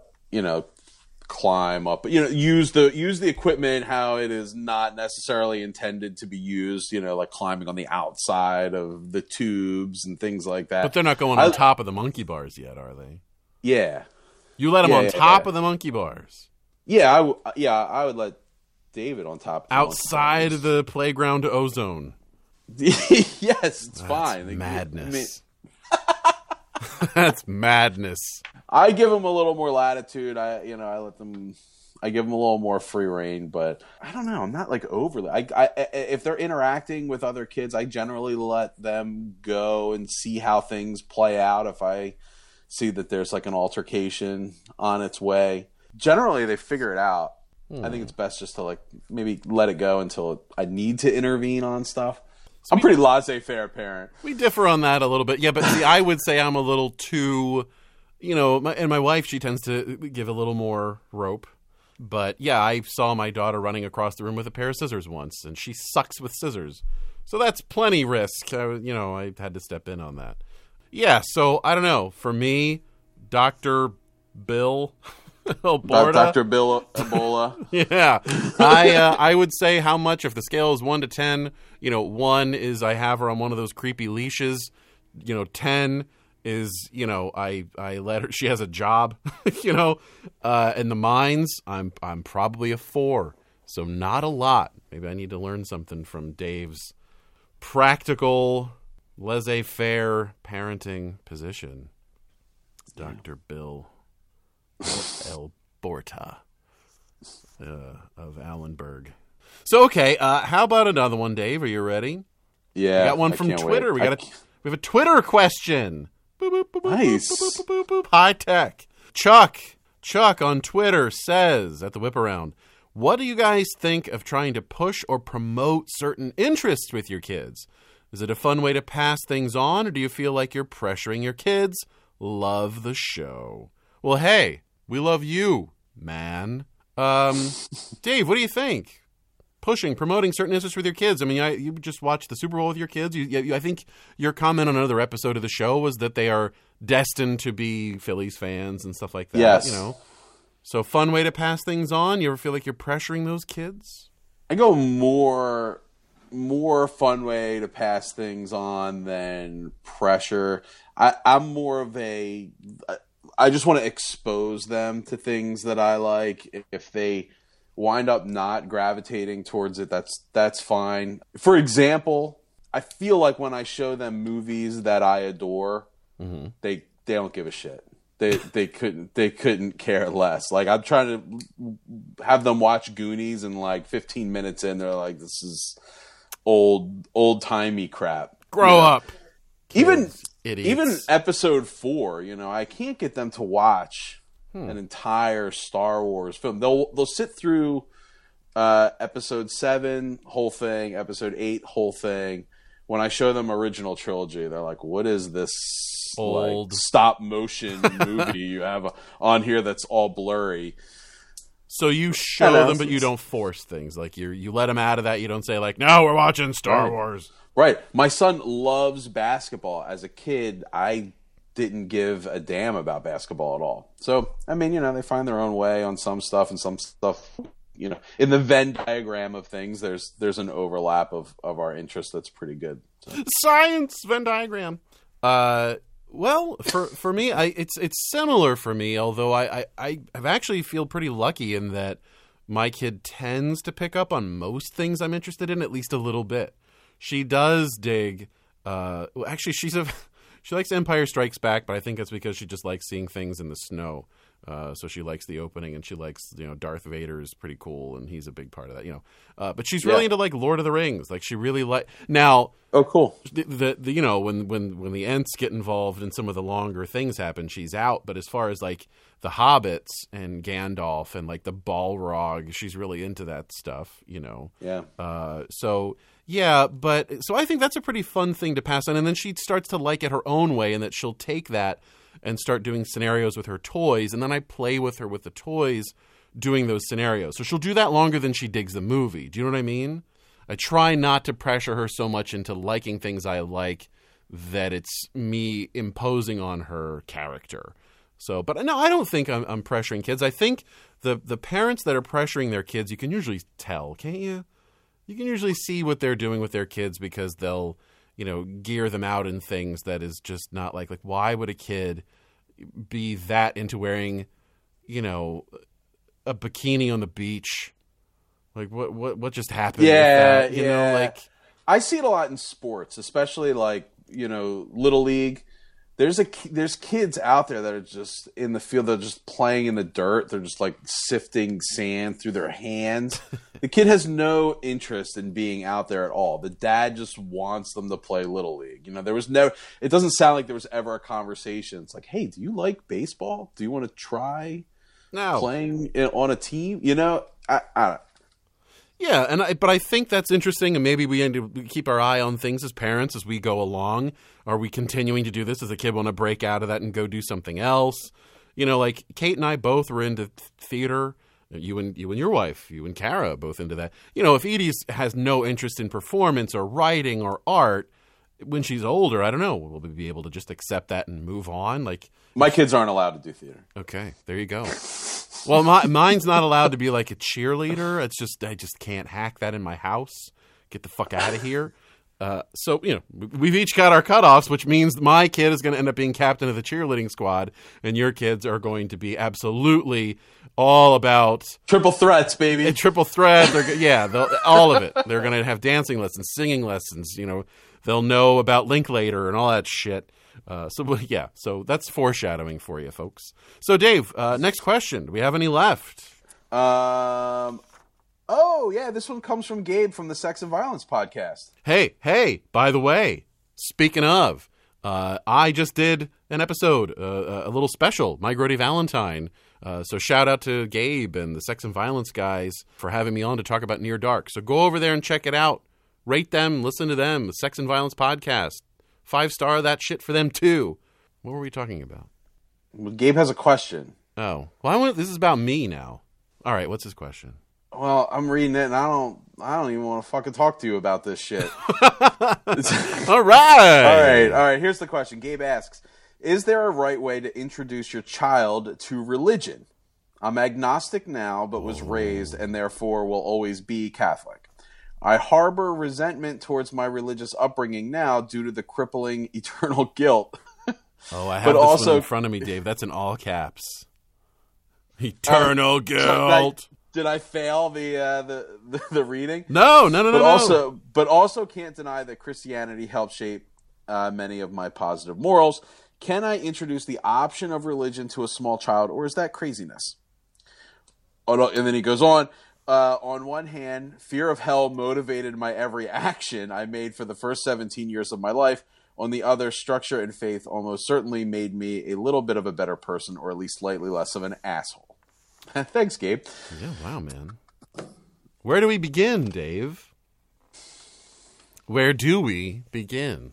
Climb up, use the equipment how it is not necessarily intended to be used, like climbing on the outside of the tubes and things like that. But they're not going on top of the monkey bars yet, are they? Yeah. You let them on top of the monkey bars. Yeah, I would let David on top of the outside of the playground ozone. Yes, it's fine. Madness. That's madness. I give them a little more latitude. I give them a little more free reign, but I don't know. I'm not like overly. If they're interacting with other kids, I generally let them go and see how things play out. If I see that there's like an altercation on its way, generally they figure it out. I think it's best just to like maybe let it go until I need to intervene on stuff. I'm pretty laissez-faire parent. We differ on that a little bit. Yeah, but see, I would say I'm a little too, and my wife, she tends to give a little more rope. But yeah, I saw my daughter running across the room with a pair of scissors once, and she sucks with scissors. So that's plenty risk. I had to step in on that. Yeah, so I don't know. For me, Dr. Bill Elborda. Dr. Bill Ebola. Yeah. I would say how much, if the scale is 1 to 10, 1 is I have her on one of those creepy leashes. 10 is, I let her, she has a job, in the mines, I'm probably a 4. So not a lot. Maybe I need to learn something from Dave's practical, laissez-faire parenting position. Dr. Bill Elborda of Allenberg. So, okay, how about another one, Dave? Are you ready? Yeah. We got one from Twitter. We have a Twitter question. Boop, boop, boop, nice. Boop, boop, boop, boop, boop. High tech. Chuck on Twitter says at the Whip Around, what do you guys think of trying to push or promote certain interests with your kids? Is it a fun way to pass things on, or do you feel like you're pressuring your kids? Love the show. Well, hey, we love you, man. Dave, what do you think? Promoting certain interests with your kids. I mean, you just watched the Super Bowl with your kids. I think your comment on another episode of the show was that they are destined to be Phillies fans and stuff like that. Yes. You know, so fun way to pass things on. You ever feel like you're pressuring those kids? I go more fun way to pass things on than pressure. I'm more of a. I just want to expose them to things that I like. If they wind up not gravitating towards it, that's fine. For example, I feel like when I show them movies that I adore, they don't give a shit. They couldn't care less. Like, I'm trying to have them watch Goonies, and like 15 minutes in, they're like, "This is old timey crap." Grow up. Even Idiots. episode 4, I can't get them to watch an entire Star Wars film. They'll sit through episode 7 whole thing, episode 8 whole thing. When I show them original trilogy, they're like, "What is this Old stop motion movie you have on here that's all blurry?" So you show them, but you don't force things. Like you let them out of that. You don't say like, "No, we're watching Star Wars." Right. My son loves basketball. As a kid, I didn't give a damn about basketball at all. So, I mean, they find their own way on some stuff, and some stuff, in the Venn diagram of things, there's an overlap of our interest that's pretty good. So. Science Venn diagram. Well, for me, it's similar for me, although I have actually feel pretty lucky in that my kid tends to pick up on most things I'm interested in, at least a little bit. She does dig. Actually, she likes Empire Strikes Back, but I think that's because she just likes seeing things in the snow. So she likes the opening, and she likes, Darth Vader is pretty cool, and he's a big part of that, But she's really into like Lord of the Rings. Like she really now. Oh, cool. The when the Ents get involved and some of the longer things happen, she's out. But as far as like the Hobbits and Gandalf and like the Balrog, she's really into that stuff, Yeah. So I think that's a pretty fun thing to pass on. And then she starts to like it her own way, and that she'll take that and start doing scenarios with her toys. And then I play with her with the toys doing those scenarios. So she'll do that longer than she digs the movie. Do you know what I mean? I try not to pressure her so much into liking things I like that it's me imposing on her character. So, but no, I don't think I'm pressuring kids. I think the parents that are pressuring their kids, you can usually tell, can't you? You can usually see what they're doing with their kids because they'll, gear them out in things that is just not like why would a kid be that into wearing, a bikini on the beach? Like what just happened? Yeah, with that? I see it a lot in sports, especially Little League. There's kids out there that are just in the field. They're just playing in the dirt. They're just like sifting sand through their hands. The kid has no interest in being out there at all. The dad just wants them to play Little League. It doesn't sound like there was ever a conversation. It's like, "Hey, do you like baseball? Do you want to try playing on a team?" I don't. Yeah, but I think that's interesting, and maybe we need to keep our eye on things as parents as we go along. Are we continuing to do this? Does the kid want to break out of that and go do something else? Like Kate and I both were into theater. You and your wife, you and Kara, both into that. If Edie has no interest in performance or writing or art, when she's older, I don't know. Will we be able to just accept that and move on? Like my kids aren't allowed to do theater. Okay, there you go. Well, mine's not allowed to be like a cheerleader. It's just I just can't hack that in my house. Get the fuck out of here. So we've each got our cutoffs, which means my kid is going to end up being captain of the cheerleading squad, and your kids are going to be absolutely all about triple threats, baby. And triple threat. All of it. They're going to have dancing lessons, singing lessons. They'll know about Linklater and all that shit. So that's foreshadowing for you, folks. So, Dave, next question. Do we have any left? Oh, yeah, this one comes from Gabe from the Sex and Violence podcast. Hey, by the way, speaking of, I just did an episode, a little special, My Grody Valentine. So shout out to Gabe and the Sex and Violence guys for having me on to talk about Near Dark. So go over there and check it out. Rate them, listen to them, the Sex and Violence Podcast. 5-star that shit for them, too. What were we talking about? Well, Gabe has a question. Oh. Well, this is about me now. All right, what's his question? Well, I'm reading it, and I don't even want to fucking talk to you about this shit. All right. All right. Here's the question. Gabe asks, is there a right way to introduce your child to religion? I'm agnostic now, but was raised and therefore will always be Catholic. I harbor resentment towards my religious upbringing now due to the crippling eternal guilt. Oh, I have this one in front of me, Dave. That's in all caps. Eternal guilt. Did I fail the reading? No. But also can't deny that Christianity helped shape many of my positive morals. Can I introduce the option of religion to a small child, or is that craziness? Oh, no, and then he goes on. On one hand, fear of hell motivated my every action I made for the first 17 years of my life. On the other, structure and faith almost certainly made me a little bit of a better person, or at least slightly less of an asshole. Thanks, Gabe. Yeah, wow, man. Where do we begin, Dave? Where do we begin?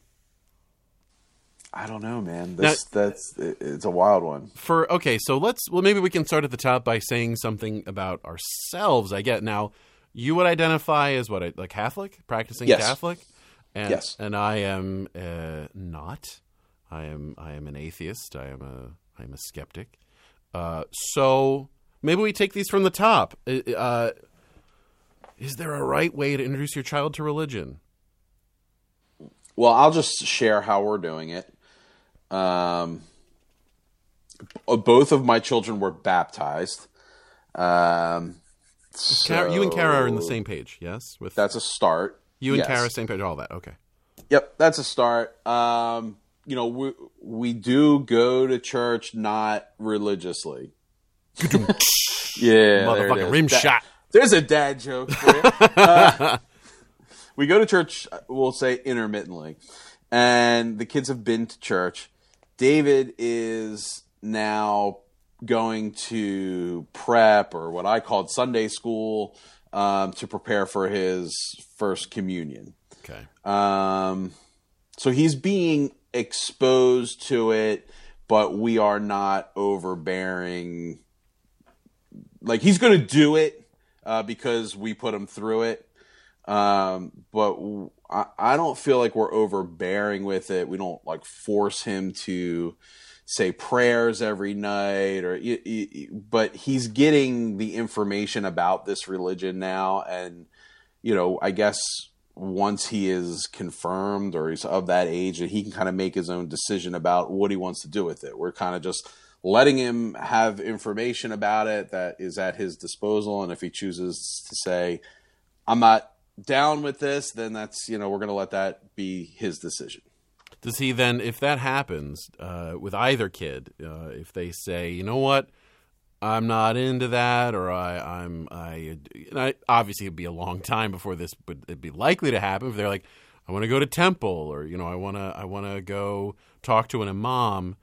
I don't know, man. It's a wild one. So maybe we can start at the top by saying something about ourselves. I get now. You would identify as what, like Catholic, practicing Yes. Catholic, and Yes. and I am not. I am an atheist. I am a skeptic. So maybe we take these from the top. Is there a right way to introduce your child to religion? Well, I'll just share how we're doing it. Both of my children were baptized. You and Kara are on the same page, yes? That's a start. You and Yes. Kara, same page, all that. Okay. Yep, that's a start. We do go to church, not religiously. Yeah, Motherfucking rim shot. There's a dad joke for you. We go to church, we'll say intermittently, and the kids have been to church. David is now going to prep, or what I called Sunday school, to prepare for his first communion. Okay. So he's being exposed to it, but we are not overbearing. Like, he's going to do it because we put him through it. But I don't feel like we're overbearing with it. We don't like force him to say prayers every night, but he's getting the information about this religion now. And, I guess once he is confirmed or he's of that age, that he can kind of make his own decision about what he wants to do with it. We're kind of just letting him have information about it that is at his disposal. And if he chooses to say, I'm not down with this, then that's, we're going to let that be his decision. Does he then, if that happens with either kid, if they say, you know what, I'm not into that, or obviously it'd be a long time before this would be likely to happen. If they're like, I want to go to temple, or I want to go talk to an imam.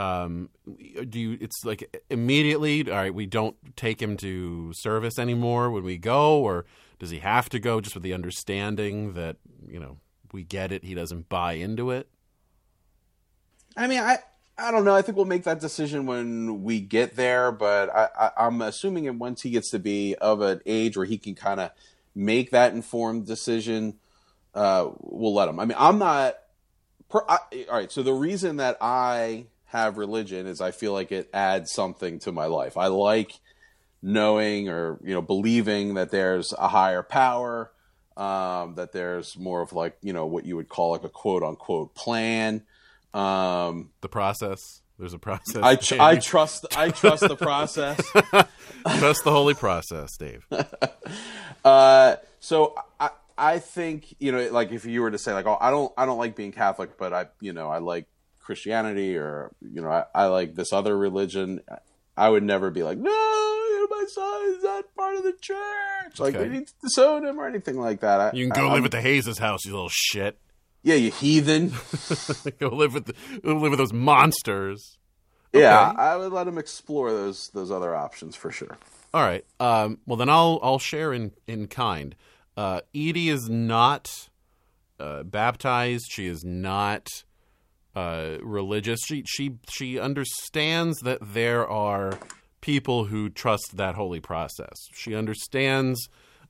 It's like immediately, all right, we don't take him to service anymore when we go, or does he have to go just with the understanding that, we get it, he doesn't buy into it? I mean, I don't know. I think we'll make that decision when we get there, but I'm assuming once he gets to be of an age where he can kind of make that informed decision, we'll let him. I mean, I'm not... all right, so the reason that I have religion is I feel like it adds something to my life. I like knowing or believing that there's a higher power, that there's more of like what you would call like a quote unquote plan. The process. There's a process. I trust the process. Trust the holy process, Dave. So I think like if you were to say like, oh, I don't like being Catholic, but I like Christianity, or I like this other religion, I would never be like, no, my son is not part of the church. Like, we need to disown him or anything like that. You can go live at the Hayes' house, you little shit. Yeah, you heathen. Go live with those monsters. Yeah, Okay. I would let him explore those other options for sure. All right. Well, then I'll share in kind. Edie is not baptized. She is not religious. She understands that there are people who trust that holy process. She understands.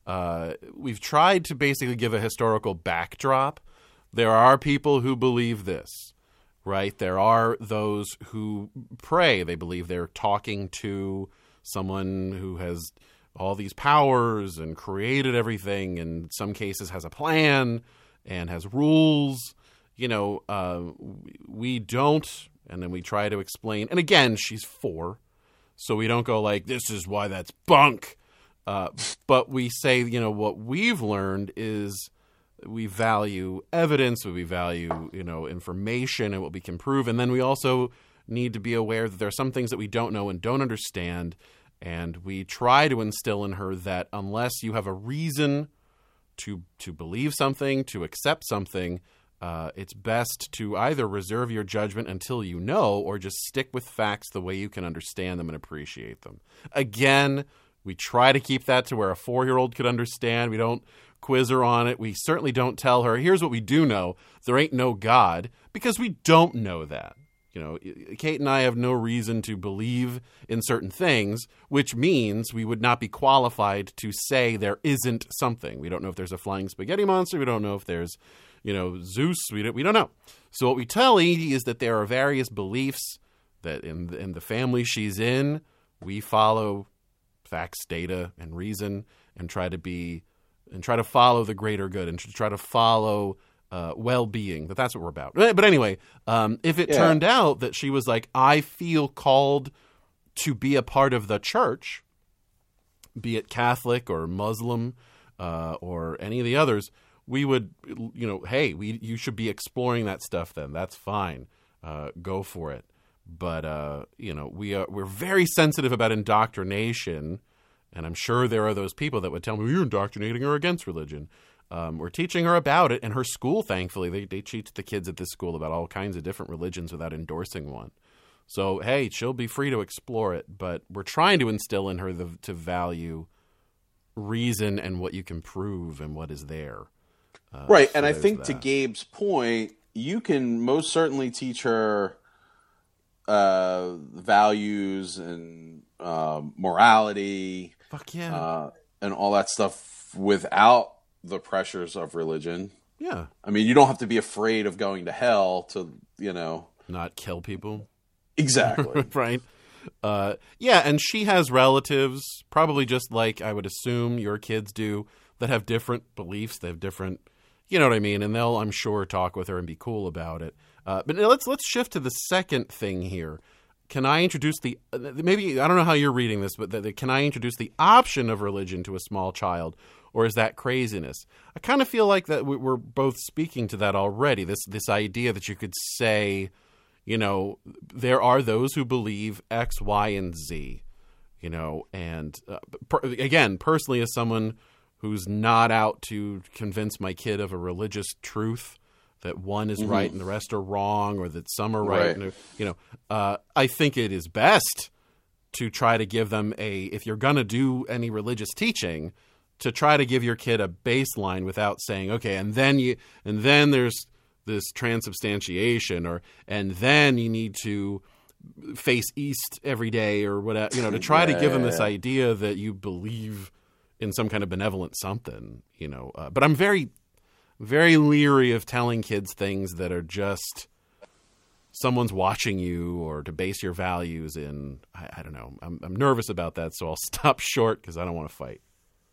We've tried to basically give a historical backdrop. There are people who believe this, right? There are those who pray. They believe they're talking to someone who has all these powers and created everything, and in some cases has a plan and has rules. You know, we don't, and then we try to explain. And again, she's 4, so we don't go like, this is why that's bunk. But we say, you know, what we've learned is we value evidence, we value, you know, information and what we can prove. And then we also need to be aware that there are some things that we don't know and don't understand. And we try to instill in her that unless you have a reason to believe something, to accept something, it's best to either reserve your judgment until you know, or just stick with facts the way you can understand them and appreciate them. Again, we try to keep that to where a 4-year-old could understand. We don't quiz her on it. We certainly don't tell her, here's what we do know. There ain't no God, because we don't know that. You know, Kate and I have no reason to believe in certain things, which means we would not be qualified to say there isn't something. We don't know if there's a flying spaghetti monster. We don't know if there's, you know, Zeus. We don't know. So what we tell Edie is that there are various beliefs that in the family she's in, we follow facts, data, and reason, and try to follow the greater good, and to try to follow well-being. That's what we're about. But anyway, if it turned out that she was like, I feel called to be a part of the church, be it Catholic or Muslim or any of the others, we would, you know, hey, you should be exploring that stuff then. That's fine. Go for it. But, you know, we're very sensitive about indoctrination, and I'm sure there are those people that would tell me, you're indoctrinating her against religion. We're teaching her about it, and her school, thankfully, they teach the kids at this school about all kinds of different religions without endorsing one. So, hey, she'll be free to explore it, but we're trying to instill in her to value reason and what you can prove and what is there. Right, and I think to Gabe's point, you can most certainly teach her values and morality, fuck yeah, and all that stuff without the pressures of religion. Yeah, I mean, you don't have to be afraid of going to hell to, you know, not kill people. Exactly. Right. Yeah, and she has relatives, probably just like I would assume your kids do, that have different beliefs. They have different, you know what I mean, and they'll, I'm sure, talk with her and be cool about it. But let's shift to the second thing here. Can I introduce maybe, I don't know how you're reading this, but can I introduce the option of religion to a small child, or is that craziness? I kind of feel like that we're both speaking to that already, this idea that you could say, you know, there are those who believe X, Y, and Z, you know, and again, personally, as someone who's not out to convince my kid of a religious truth, that one is right and the rest are wrong, or that some are right. And, you know, I think it is best to try to give them if you're going to do any religious teaching, to try to give your kid a baseline without saying, okay, and then there's this transubstantiation, and then you need to face east every day or whatever, you know, to try to give them this idea that you believe in some kind of benevolent something, you know. But I'm very, very leery of telling kids things that are just someone's watching you, or to base your values in. I don't know. I'm nervous about that, so I'll stop short because I don't want to fight.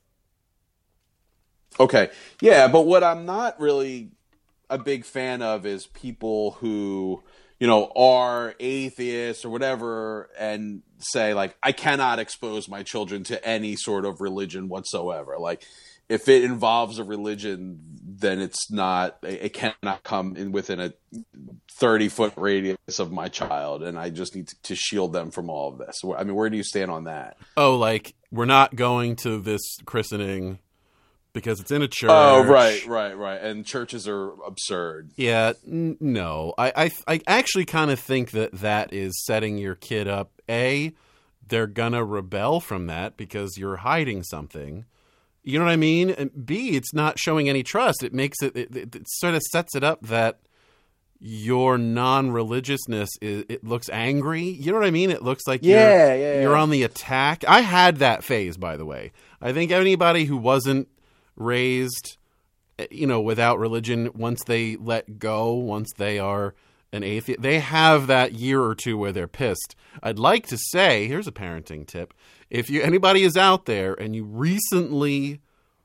Okay. Yeah, but what I'm not really a big fan of is people who, you know, are atheists or whatever and say, like, I cannot expose my children to any sort of religion whatsoever. Like, if it involves a religion, then it cannot come in within a 30-foot radius of my child, and I just need to shield them from all of this. I mean, where do you stand on that? Oh, like, we're not going to this christening because it's in a church. Oh, right. And churches are absurd. Yeah, no. I actually kind of think that is setting your kid up. They're going to rebel from that because you're hiding something. You know what I mean? And B, it's not showing any trust. It makes it sort of sets it up that your non-religiousness it looks angry. You know what I mean? It looks like you're on the attack. I had that phase, by the way. I think anybody who wasn't raised, without religion, once they let go, once they are an atheist, they have that year or two where they're pissed. I'd like to say, here's a parenting tip. If anybody is out there and you recently,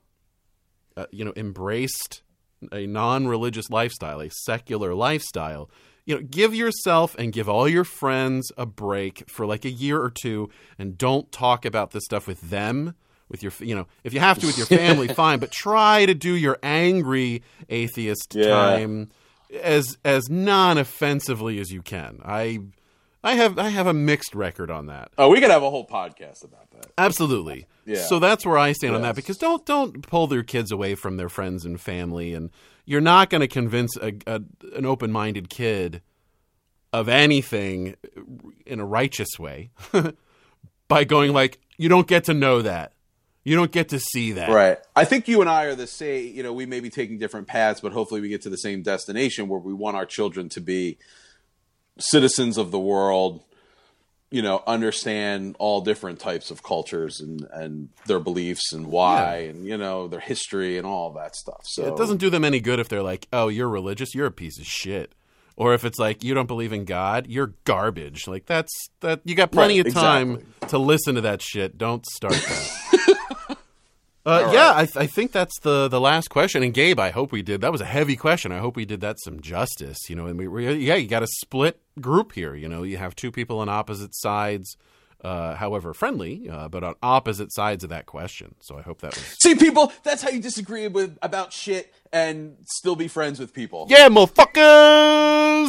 embraced a non-religious lifestyle, a secular lifestyle, give yourself and give all your friends a break for like a year or two, and don't talk about this stuff with them. With your, if you have to with your family, fine, but try to do your angry atheist time as non-offensively as you can. I have a mixed record on that. Oh, we could have a whole podcast about that. Absolutely. Yeah. So that's where I stand on that, because don't pull their kids away from their friends and family, and you're not going to convince an open-minded kid of anything in a righteous way by going like, you don't get to know that. You don't get to see that. Right. I think you and I are the same. We may be taking different paths, but hopefully we get to the same destination where we want our children to be citizens of the world, understand all different types of cultures and their beliefs and why and, their history and all that stuff. So it doesn't do them any good if they're like, oh, you're religious, you're a piece of shit. Or if it's like, you don't believe in God, you're garbage. Like that you got plenty of time to listen to that shit. Don't start that. I think that's the last question. And Gabe, I hope we did. That was a heavy question. I hope we did that some justice. And you got a split group here. You have two people on opposite sides, however friendly, but on opposite sides of that question. So I hope that was. See, people, that's how you disagree about shit and still be friends with people. Yeah, motherfuckers.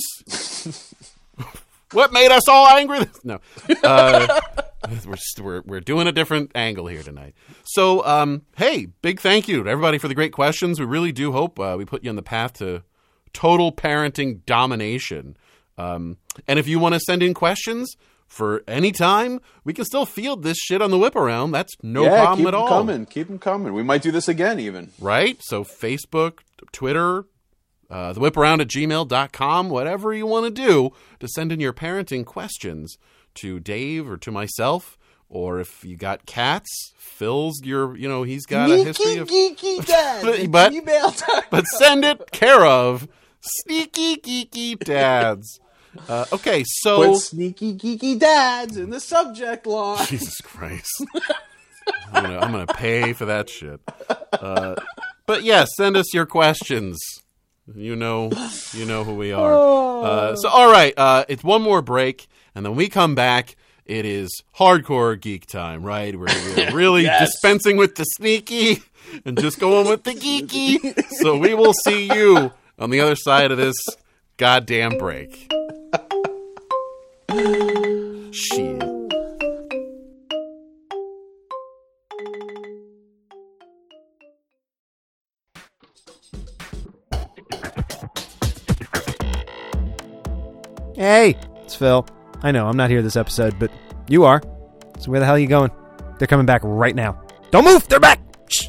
What made us all angry? No. We're doing a different angle here tonight. So, hey, big thank you to everybody for the great questions. We really do hope we put you on the path to total parenting domination. And if you want to send in questions for any time, we can still field this shit on the Whip Around. That's no problem at all. Keep them coming. We might do this again even. Right? So Facebook, Twitter, thewhiparound@gmail.com, whatever you want to do to send in your parenting questions to Dave or to myself, or if you got cats, Phil's he's got a history of geeky dads. but send it care of Sneaky Geeky Dads. Okay, so put Sneaky Geeky Dads in the subject line. Jesus Christ, I'm gonna pay for that shit. But yeah, send us your questions. You know who we are. So all right, it's one more break. And then when we come back, it is hardcore geek time, right? We're really dispensing with the sneaky and just going with the geeky. So we will see you on the other side of this goddamn break. Shit. Hey, it's Phil. I know, I'm not here this episode, but you are. So where the hell are you going? They're coming back right now. Don't move! They're back! Shh!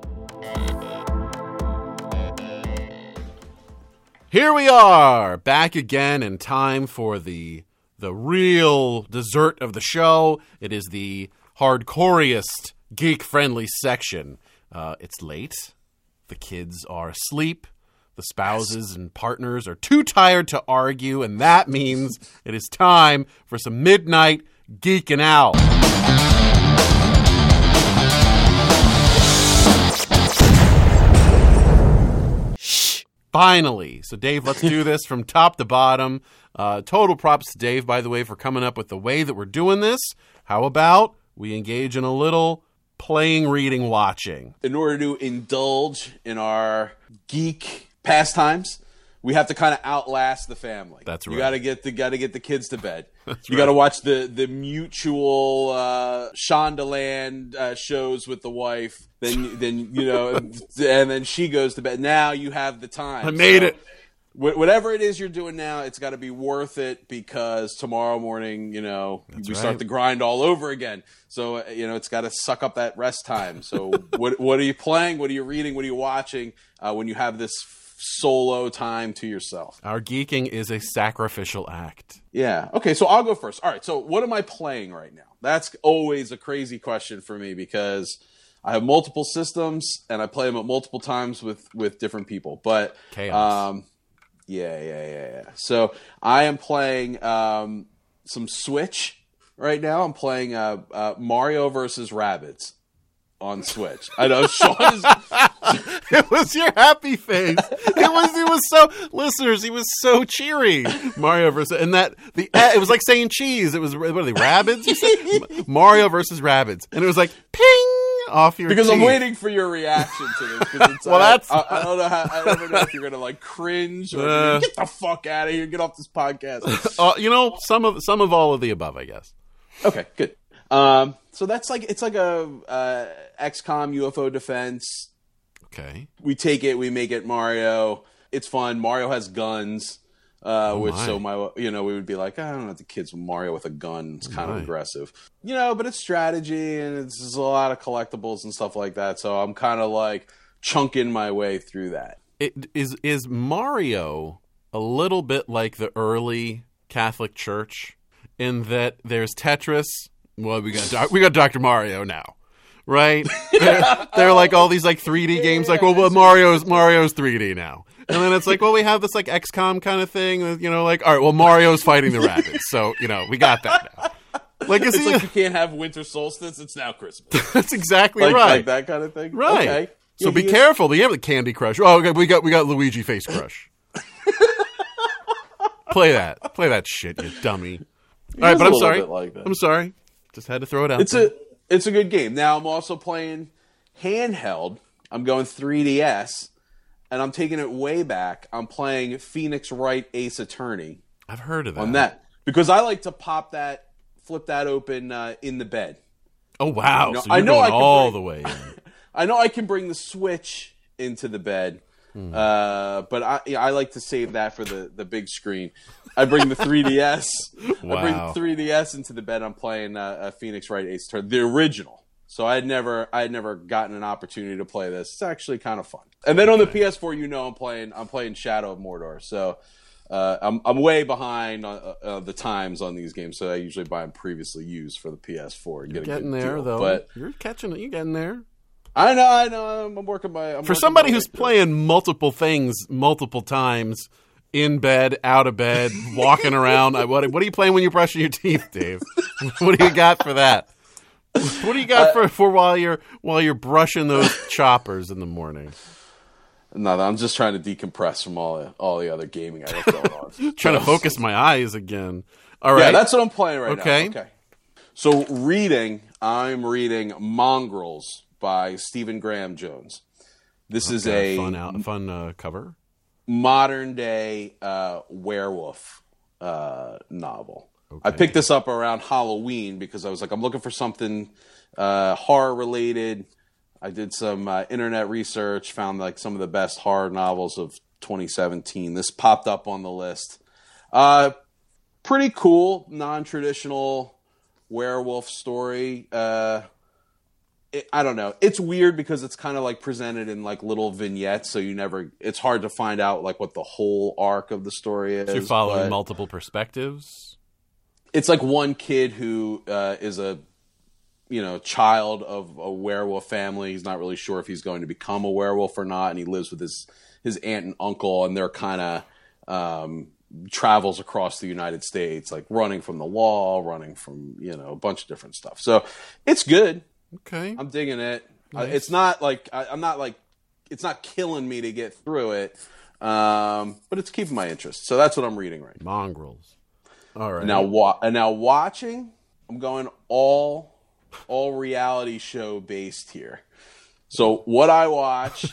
Here we are, back again in time for the real dessert of the show. It is the hardcoreest, geek-friendly section. It's late. The kids are asleep. The spouses and partners are too tired to argue, and that means it is time for some midnight geeking out. Shh. Finally. So, Dave, let's do this from top to bottom. Total props to Dave, by the way, for coming up with the way that we're doing this. How about we engage in a little playing, reading, watching? In order to indulge in our geek pastimes, we have to kind of outlast the family. That's right. You got to get the kids to bed. You got to watch the mutual Shondaland shows with the wife. Then and then she goes to bed. Now you have the time. I made it. whatever it is you're doing now, it's got to be worth it because tomorrow morning, we start the grind all over again. So, it's got to suck up that rest time. So what are you playing? What are you reading? What are you watching when you have this solo time to yourself? Our geeking is a sacrificial act. Yeah. Okay, so I'll go first. All right, so what am I playing right now? That's always a crazy question for me because I have multiple systems and I play them at multiple times with different people. But chaos. Yeah. So I am playing some Switch right now. I'm playing Mario versus Rabbids on Switch. I know Sean is. It was your happy face. It was so, listeners. He was so cheery. Mario versus, and it was like saying cheese. It was, what are they, Rabbids? You said? Mario versus Rabbids, and it was like ping off your. Because teeth. I'm waiting for your reaction to this. It's, well, I don't know how. I never know if you're gonna like cringe or get the fuck out of here, get off this podcast. Some of all of the above, I guess. Okay, good. So that's it's like a XCOM UFO defense. Okay. We take it, we make it Mario. It's fun. Mario has guns, we would be like, I don't know, the kids with Mario with a gun. It's kind of aggressive, but it's strategy and it's a lot of collectibles and stuff like that. So I'm kind of like chunking my way through that. Is Mario a little bit like the early Catholic Church in that there's Tetris? Well, we got Dr. Mario now. Right? They're like all these like 3D games, like, well, Mario's 3D now. And then it's like, well, we have this like XCOM kind of thing, like, all right, well, Mario's fighting the rabbits. So, we got that now. Like, it's like you can't have winter solstice, it's now Christmas. That's exactly right. Like that kind of thing? Right. Okay. So be careful. You have the Candy Crush. Oh, okay, we got Luigi Face Crush. Play that shit, you dummy. All right, but I'm sorry. I'm sorry. Just had to throw it out there. It's a good game. Now I'm also playing handheld. I'm going 3DS, and I'm taking it way back. I'm playing Phoenix Wright Ace Attorney. I've heard of that. On that. Because I like to flip that open in the bed. Oh, wow. So you're going all the way in. I know I can bring the Switch into the bed, but I like to save that for the big screen. I bring the 3DS. Wow. I bring the 3DS into the bed. I'm playing Phoenix Wright Ace Attorney, the original. So I had never gotten an opportunity to play this. It's actually kind of fun. And then on the PS4, I'm playing Shadow of Mordor. So I'm way behind on the times on these games. So I usually buy them previously used for the PS4. You're getting there, though. But you're catching it. You're getting there. I know. I'm working my. For somebody who's playing multiple things multiple times. In bed, out of bed, walking around. What are you playing when you're brushing your teeth, Dave? What do you got for that? What do you got for while you're brushing those choppers in the morning? No, I'm just trying to decompress from all the other gaming I got going on. Trying to focus my eyes again. All right. Yeah, that's what I'm playing right now. Okay. So I'm reading Mongrels by Stephen Graham Jones. This is a fun cover. Modern day werewolf novel. Okay. I picked this up around Halloween because I was like, I'm looking for something horror related. I did some internet research, found like some of the best horror novels of 2017. This popped up on the list. Pretty cool, non-traditional werewolf story. I don't know. It's weird because it's kind of like presented in like little vignettes, so it's hard to find out like what the whole arc of the story is. So you're following multiple perspectives? It's like one kid who is a child of a werewolf family. He's not really sure if he's going to become a werewolf or not, and he lives with his aunt and uncle, and they're kind of travels across the United States, like running from the law, running from a bunch of different stuff. So it's good. Okay, I'm digging it. Nice. It's not like it's not killing me to get through it, but it's keeping my interest. So that's what I'm reading right now. Mongrels. All right. Now watching, I'm going all reality show based here. So what I watch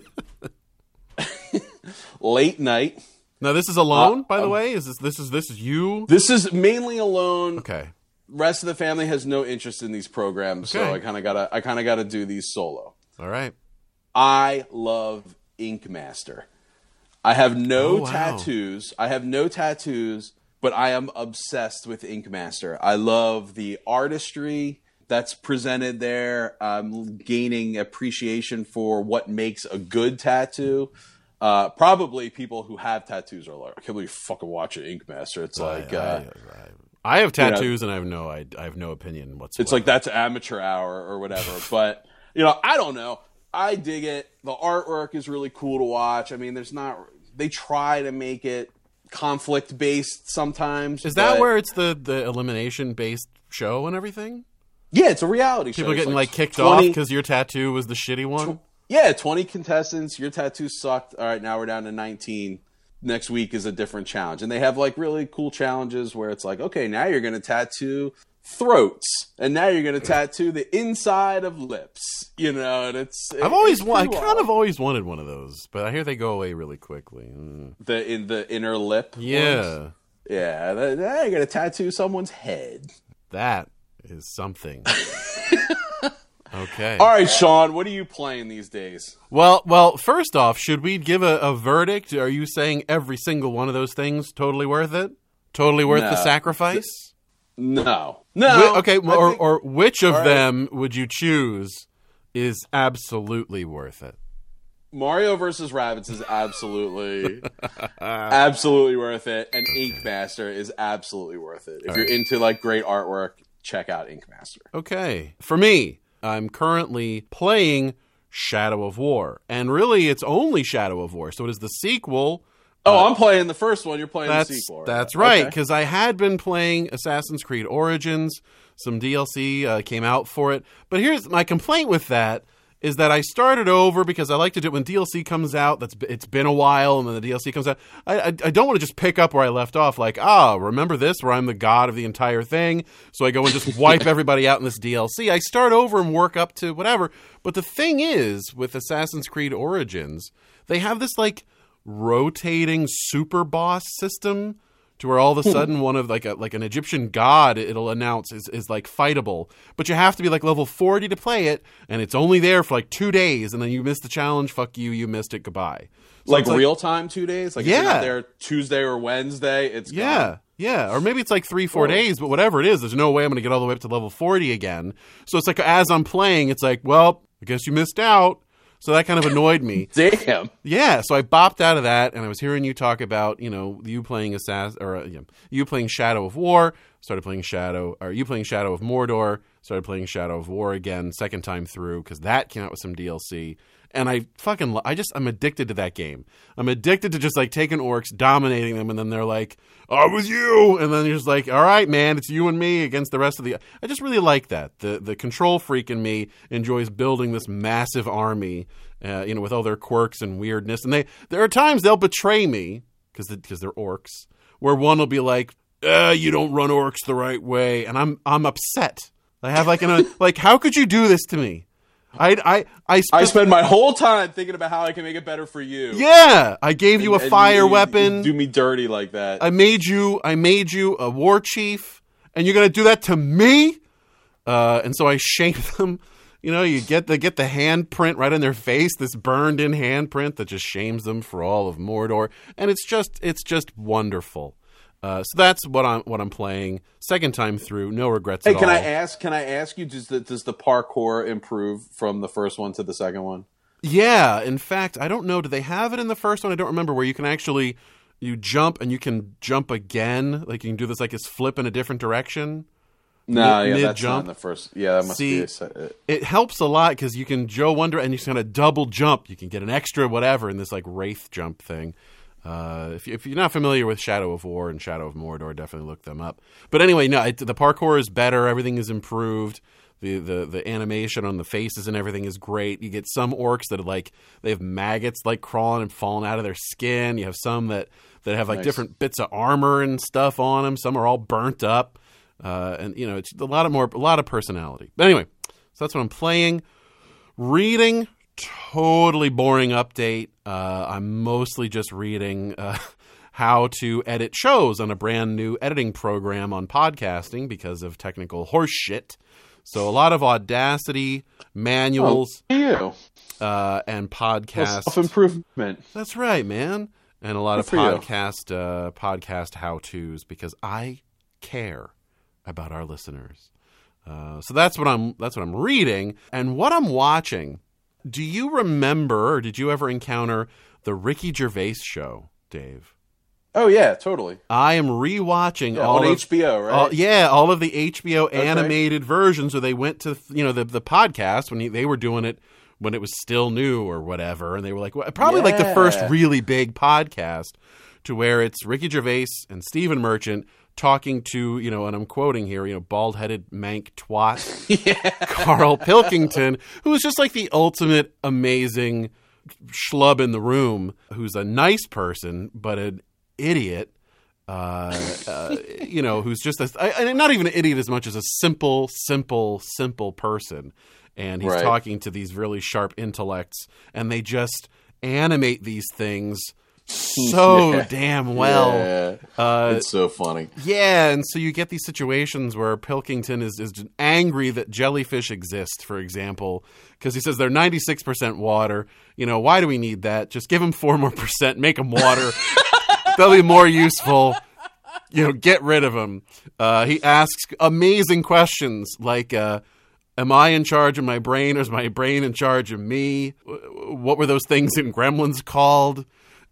late night. Now this is alone, by the way. Is this is you? This is mainly alone. Okay. Rest of the family has no interest in these programs, okay. So I kind of gotta do these solo. All right. I love Ink Master. I have no Oh, wow. tattoos. I have no tattoos, but I am obsessed with Ink Master. I love the artistry that's presented there. I'm gaining appreciation for what makes a good tattoo. Probably people who have tattoos are like, I can't believe you fucking watch an Ink Master. It's like, I have tattoos and I have no opinion whatsoever. it's like that's amateur hour or whatever. But I don't know. I dig it. The artwork is really cool to watch. I mean, they try to make it conflict based sometimes. Is that where it's the elimination based show and everything? Yeah, it's a reality show. People are It's getting like kicked 20 off because your tattoo was the shitty one? Yeah, 20 contestants. Your tattoo sucked. All right, now we're down to 19. Next week is a different challenge. And they have like really cool challenges where it's like, okay, now you're going to tattoo throats. And now you're going to tattoo the inside of lips. And I kind of always wanted one of those, but I hear they go away really quickly. the inner lip. Yeah. ones. Yeah. Now you're going to tattoo someone's head. That is something. Okay. All right, Sean, what are you playing these days? Well, first off, should we give a verdict? Are you saying every single one of those things totally worth it? Totally worth the No. sacrifice? No. Okay, I think- or which of All right. them would you choose is absolutely worth it? Mario vs. Rabbids is absolutely worth it, and Ink Master is absolutely worth it. If you're into like great artwork, check out Ink Master. Okay. For me, I'm currently playing Shadow of War. And really, it's only Shadow of War. So it is the sequel. Oh, I'm playing the first one. You're playing the sequel. Right? That's right, Okay. because I had been playing Assassin's Creed Origins. Some DLC came out for it. But here's my complaint with that is that I started over because I like to do it when DLC comes out. It's been a while, and then the DLC comes out. I don't want to just pick up where I left off, like, remember this, where I'm the god of the entire thing, so I go and just wipe everybody out in this DLC. I start over and work up to whatever. But the thing is, with Assassin's Creed Origins, they have this, like, rotating super boss system to where all of a sudden one of like an Egyptian god it'll announce is like fightable, but you have to be like level 40 to play it, and it's only there for like 2 days, and then you miss the challenge. Fuck you, you missed it. Goodbye. So Like it's real time 2 days? Like if you're not there Tuesday or Wednesday, it's gone. Yeah, or maybe it's like 3-4 days, but whatever it is, there's no way I'm going to get all the way up to level 40 again. So it's like as I'm playing, it's like, well, I guess you missed out. So that kind of annoyed me. Damn. Yeah, so I bopped out of that, and I was hearing you talk about, you playing you playing Shadow of War, you playing Shadow of Mordor, started playing Shadow of War again, second time through, because that came out with some DLC. And I'm addicted to that game. I'm addicted to just like taking orcs, dominating them, and then they're like, "I'm with you," and then you're just like, "All right, man, it's you and me against the rest of the." I just really like that. The control freak in me enjoys building this massive army, with all their quirks and weirdness. And there are times they'll betray me because they're orcs, where one will be like, "You don't run orcs the right way," and I'm upset. I have like, how could you do this to me? I spend my whole time thinking about how I can make it better for you. Yeah, I gave you a fire weapon. You do me dirty like that. I made you a war chief, and you're gonna do that to me. And so I shamed them. You get the handprint right in their face, this burned in handprint that just shames them for all of Mordor, and it's just wonderful. So that's what I'm playing. Second time through, no regrets at all. Can I ask you, does the parkour improve from the first one to the second one? Yeah, in fact, I don't know. Do they have it in the first one? I don't remember, where you can actually you jump and you can jump again. Like you can do this like this flip in a different direction. No, that's mid-jump. not in the first. Yeah, that must be. It helps a lot because you can Joe Wonder and you kind of double jump. You can get an extra whatever in this like wraith jump thing. If you're not familiar with Shadow of War and Shadow of Mordor, definitely look them up. But anyway, no, the parkour is better. Everything is improved. The animation on the faces and everything is great. You get some orcs that are like they have maggots like crawling and falling out of their skin. You have some that have like different bits of armor and stuff on them. Some are all burnt up, and it's a lot of personality. But anyway, so that's what I'm playing. Reading. Totally boring update. I'm mostly just reading how to edit shows on a brand new editing program on podcasting because of technical horse shit. So a lot of Audacity manuals and podcast self-improvement. That's right, man. and a lot of Good for you. podcast how-tos because I care about our listeners. So that's what I'm reading, and what I'm watching. Do you remember, or did you ever encounter the Ricky Gervais show, Dave? Oh yeah, totally. I am rewatching Yeah, all on of HBO, right? all of the HBO animated versions where they went to the podcast when they were doing it when it was still new or whatever, and they were like probably like the first really big podcast to where it's Ricky Gervais and Stephen Merchant talking to, and I'm quoting here, bald-headed mank twat Carl Pilkington, who is just like the ultimate amazing schlub in the room, who's a nice person but an idiot, who's just not even an idiot as much as a simple person. And he's talking to these really sharp intellects, and they just animate these things so damn well. Yeah. It's so funny. Yeah, and so you get these situations where Pilkington is angry that jellyfish exist, for example, because he says they're 96% water. Why do we need that? Just give them 4% more, make them water. They'll be more useful. Get rid of them. He asks amazing questions like, am I in charge of my brain, or is my brain in charge of me? What were those things in Gremlins called?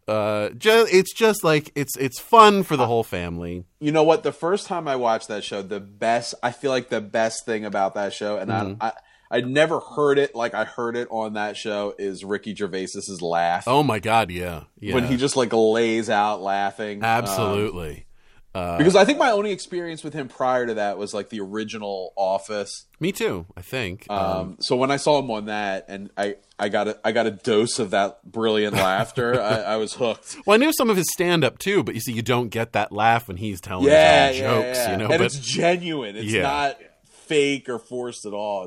It's just like it's fun for the whole family. You know what? The first time I watched that show, I feel like the best thing about that show, and I'd never heard it like I heard it on that show, is Ricky Gervais's laugh. Oh my God, yeah. When he just like lays out laughing. Absolutely. Because I think my only experience with him prior to that was like the original Office. Me too, I think. So when I saw him on that, and I got a dose of that brilliant laughter, I was hooked. Well, I knew some of his stand-up too, but you see, you don't get that laugh when he's telling his own jokes. And but it's genuine. It's not fake or forced at all.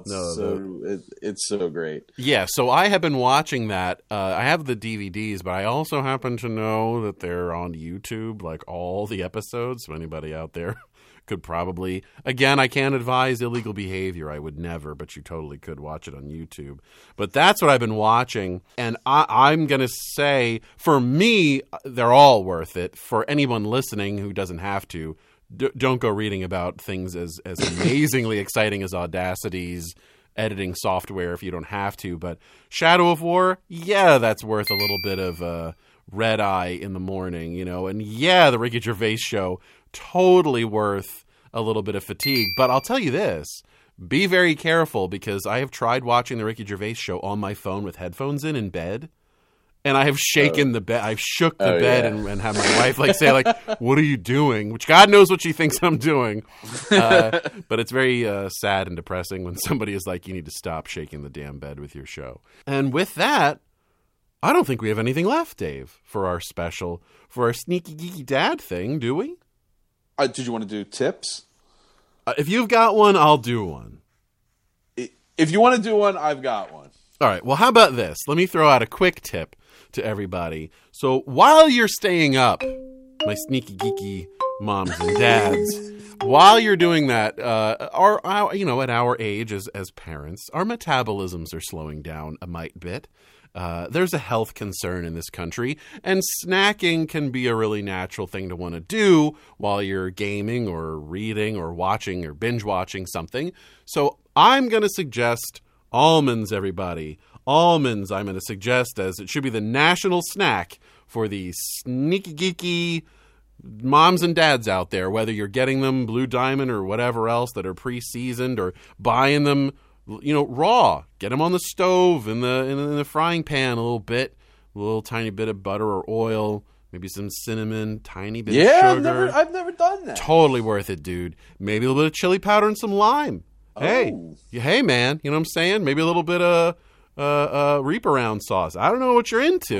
It's so great. Yeah, so I have been watching that. I have the DVDs, but I also happen to know that they're on YouTube, like all the episodes. So anybody out there could probably, again, I can't advise illegal behavior. I would never, but you totally could watch it on YouTube. But that's what I've been watching, and I'm going to say, for me, they're all worth it. For anyone listening who doesn't have to, don't go reading about things as amazingly exciting as Audacity's editing software if you don't have to. But Shadow of War, yeah, that's worth a little bit of red eye in the morning, And yeah, the Ricky Gervais show, totally worth a little bit of fatigue. But I'll tell you this, be very careful, because I have tried watching the Ricky Gervais show on my phone with headphones in bed. And I have shaken the bed. I've shook the bed and had my wife say "What are you doing?" Which God knows what she thinks I'm doing. But it's very sad and depressing when somebody is like, "You need to stop shaking the damn bed with your show." And with that, I don't think we have anything left, Dave, for our sneaky geeky dad thing, do we? Did you want to do tips? If you've got one, I'll do one. If you want to do one, I've got one. All right. Well, how about this? Let me throw out a quick tip to everybody. So while you're staying up, my sneaky geeky moms and dads, while you're doing that, at our age as parents, our metabolisms are slowing down a mite bit. There's a health concern in this country, and snacking can be a really natural thing to want to do while you're gaming or reading or watching or binge watching something. So I'm going to suggest almonds, everybody. Almonds, I'm going to suggest, as it should be the national snack for the sneaky geeky moms and dads out there, whether you're getting them Blue Diamond or whatever else that are pre-seasoned, or buying them, raw. Get them on the stove in the frying pan a little tiny bit of butter or oil, maybe some cinnamon, tiny bit of sugar. I've never done that. Totally worth it, dude. Maybe a little bit of chili powder and some lime. Hey, man, you know what I'm saying? Maybe a little bit of Reaper Round sauce. I don't know what you're into,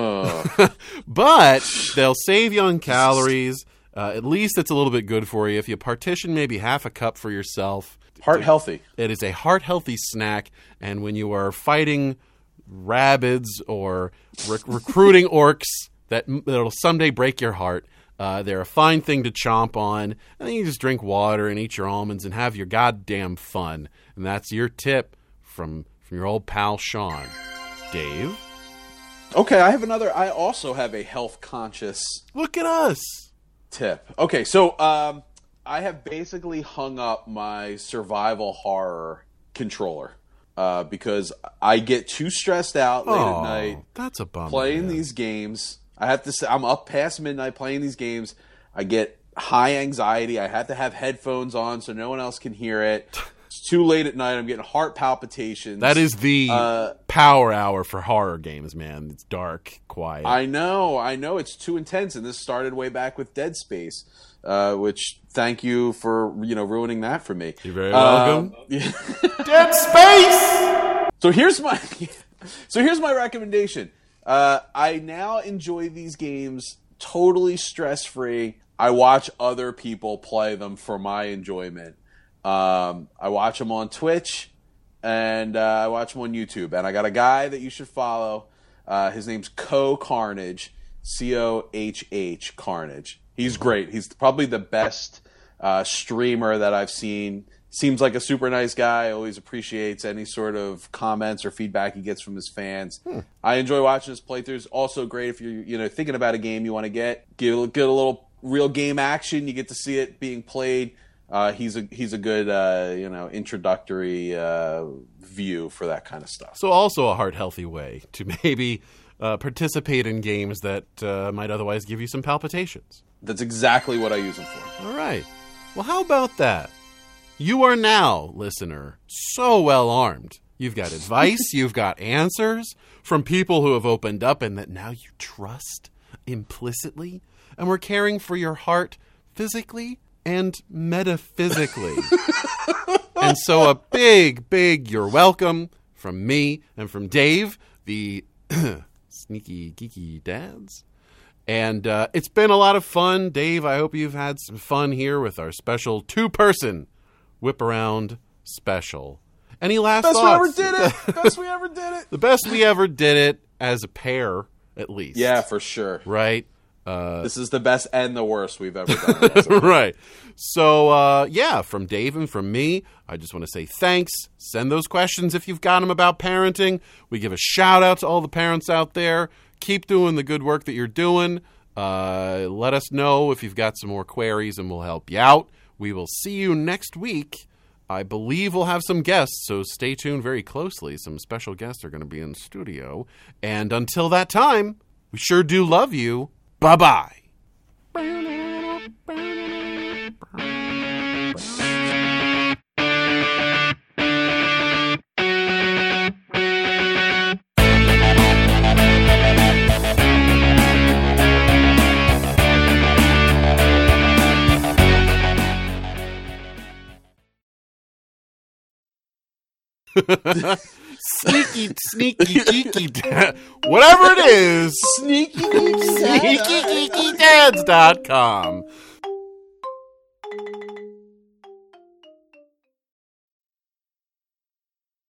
but they'll save you on calories. At least it's a little bit good for you. If you partition maybe half a cup for yourself. Heart healthy. It is a heart-healthy snack, and when you are fighting rabbits or recruiting orcs that'll someday break your heart, they're a fine thing to chomp on, and then you just drink water and eat your almonds and have your goddamn fun. And that's your tip from your old pal Sean. Dave? Okay, I also have a health conscious Look at us. tip. Okay, so I have basically hung up my survival horror controller because I get too stressed out late at night That's a bummer. playing man. these games. I have to say, I'm up past midnight playing these games. I get high anxiety. I have to have headphones on so no one else can hear it. It's too late at night. I'm getting heart palpitations. That is the power hour for horror games, man. It's dark, quiet. I know. It's too intense, and this started way back with Dead Space, which thank you for ruining that for me. You're very welcome. Dead Space! So here's my recommendation. I now enjoy these games totally stress free. I watch other people play them for my enjoyment. I watch them on Twitch, and I watch them on YouTube. And I got a guy that you should follow. His name's Carnage, Cohh Carnage. He's great. He's probably the best streamer that I've seen. Seems like a super nice guy. Always appreciates any sort of comments or feedback he gets from his fans. I enjoy watching his playthroughs. Also great if you're thinking about a game you want to get a little real game action. You get to see it being played. He's a good introductory view for that kind of stuff. So also a heart-healthy way to maybe participate in games that might otherwise give you some palpitations. That's exactly what I use them for. All right. Well, how about that? You are now, listener, so well armed. You've got advice, you've got answers from people who have opened up and that now you trust implicitly, and we're caring for your heart physically and metaphysically. And so a big you're welcome from me and from Dave, the sneaky geeky dads. And it's been a lot of fun. Dave, I hope you've had some fun here with our special 2-person Whip Around special. Any last Best thoughts? we ever did it. Best we ever did it. The best we ever did it as a pair, at least. Yeah, for sure. Right? This is the best and the worst we've ever done. Right. So, from Dave and from me, I just want to say thanks. Send those questions if you've got them about parenting. We give a shout out to all the parents out there. Keep doing the good work that you're doing. Let us know if you've got some more queries and we'll help you out. We will see you next week. I believe we'll have some guests, so stay tuned very closely. Some special guests are going to be in studio. And until that time, we sure do love you. Bye-bye. Sneaky, geeky dad. Whatever it is. Sneaky SneakyGeekyDads.com.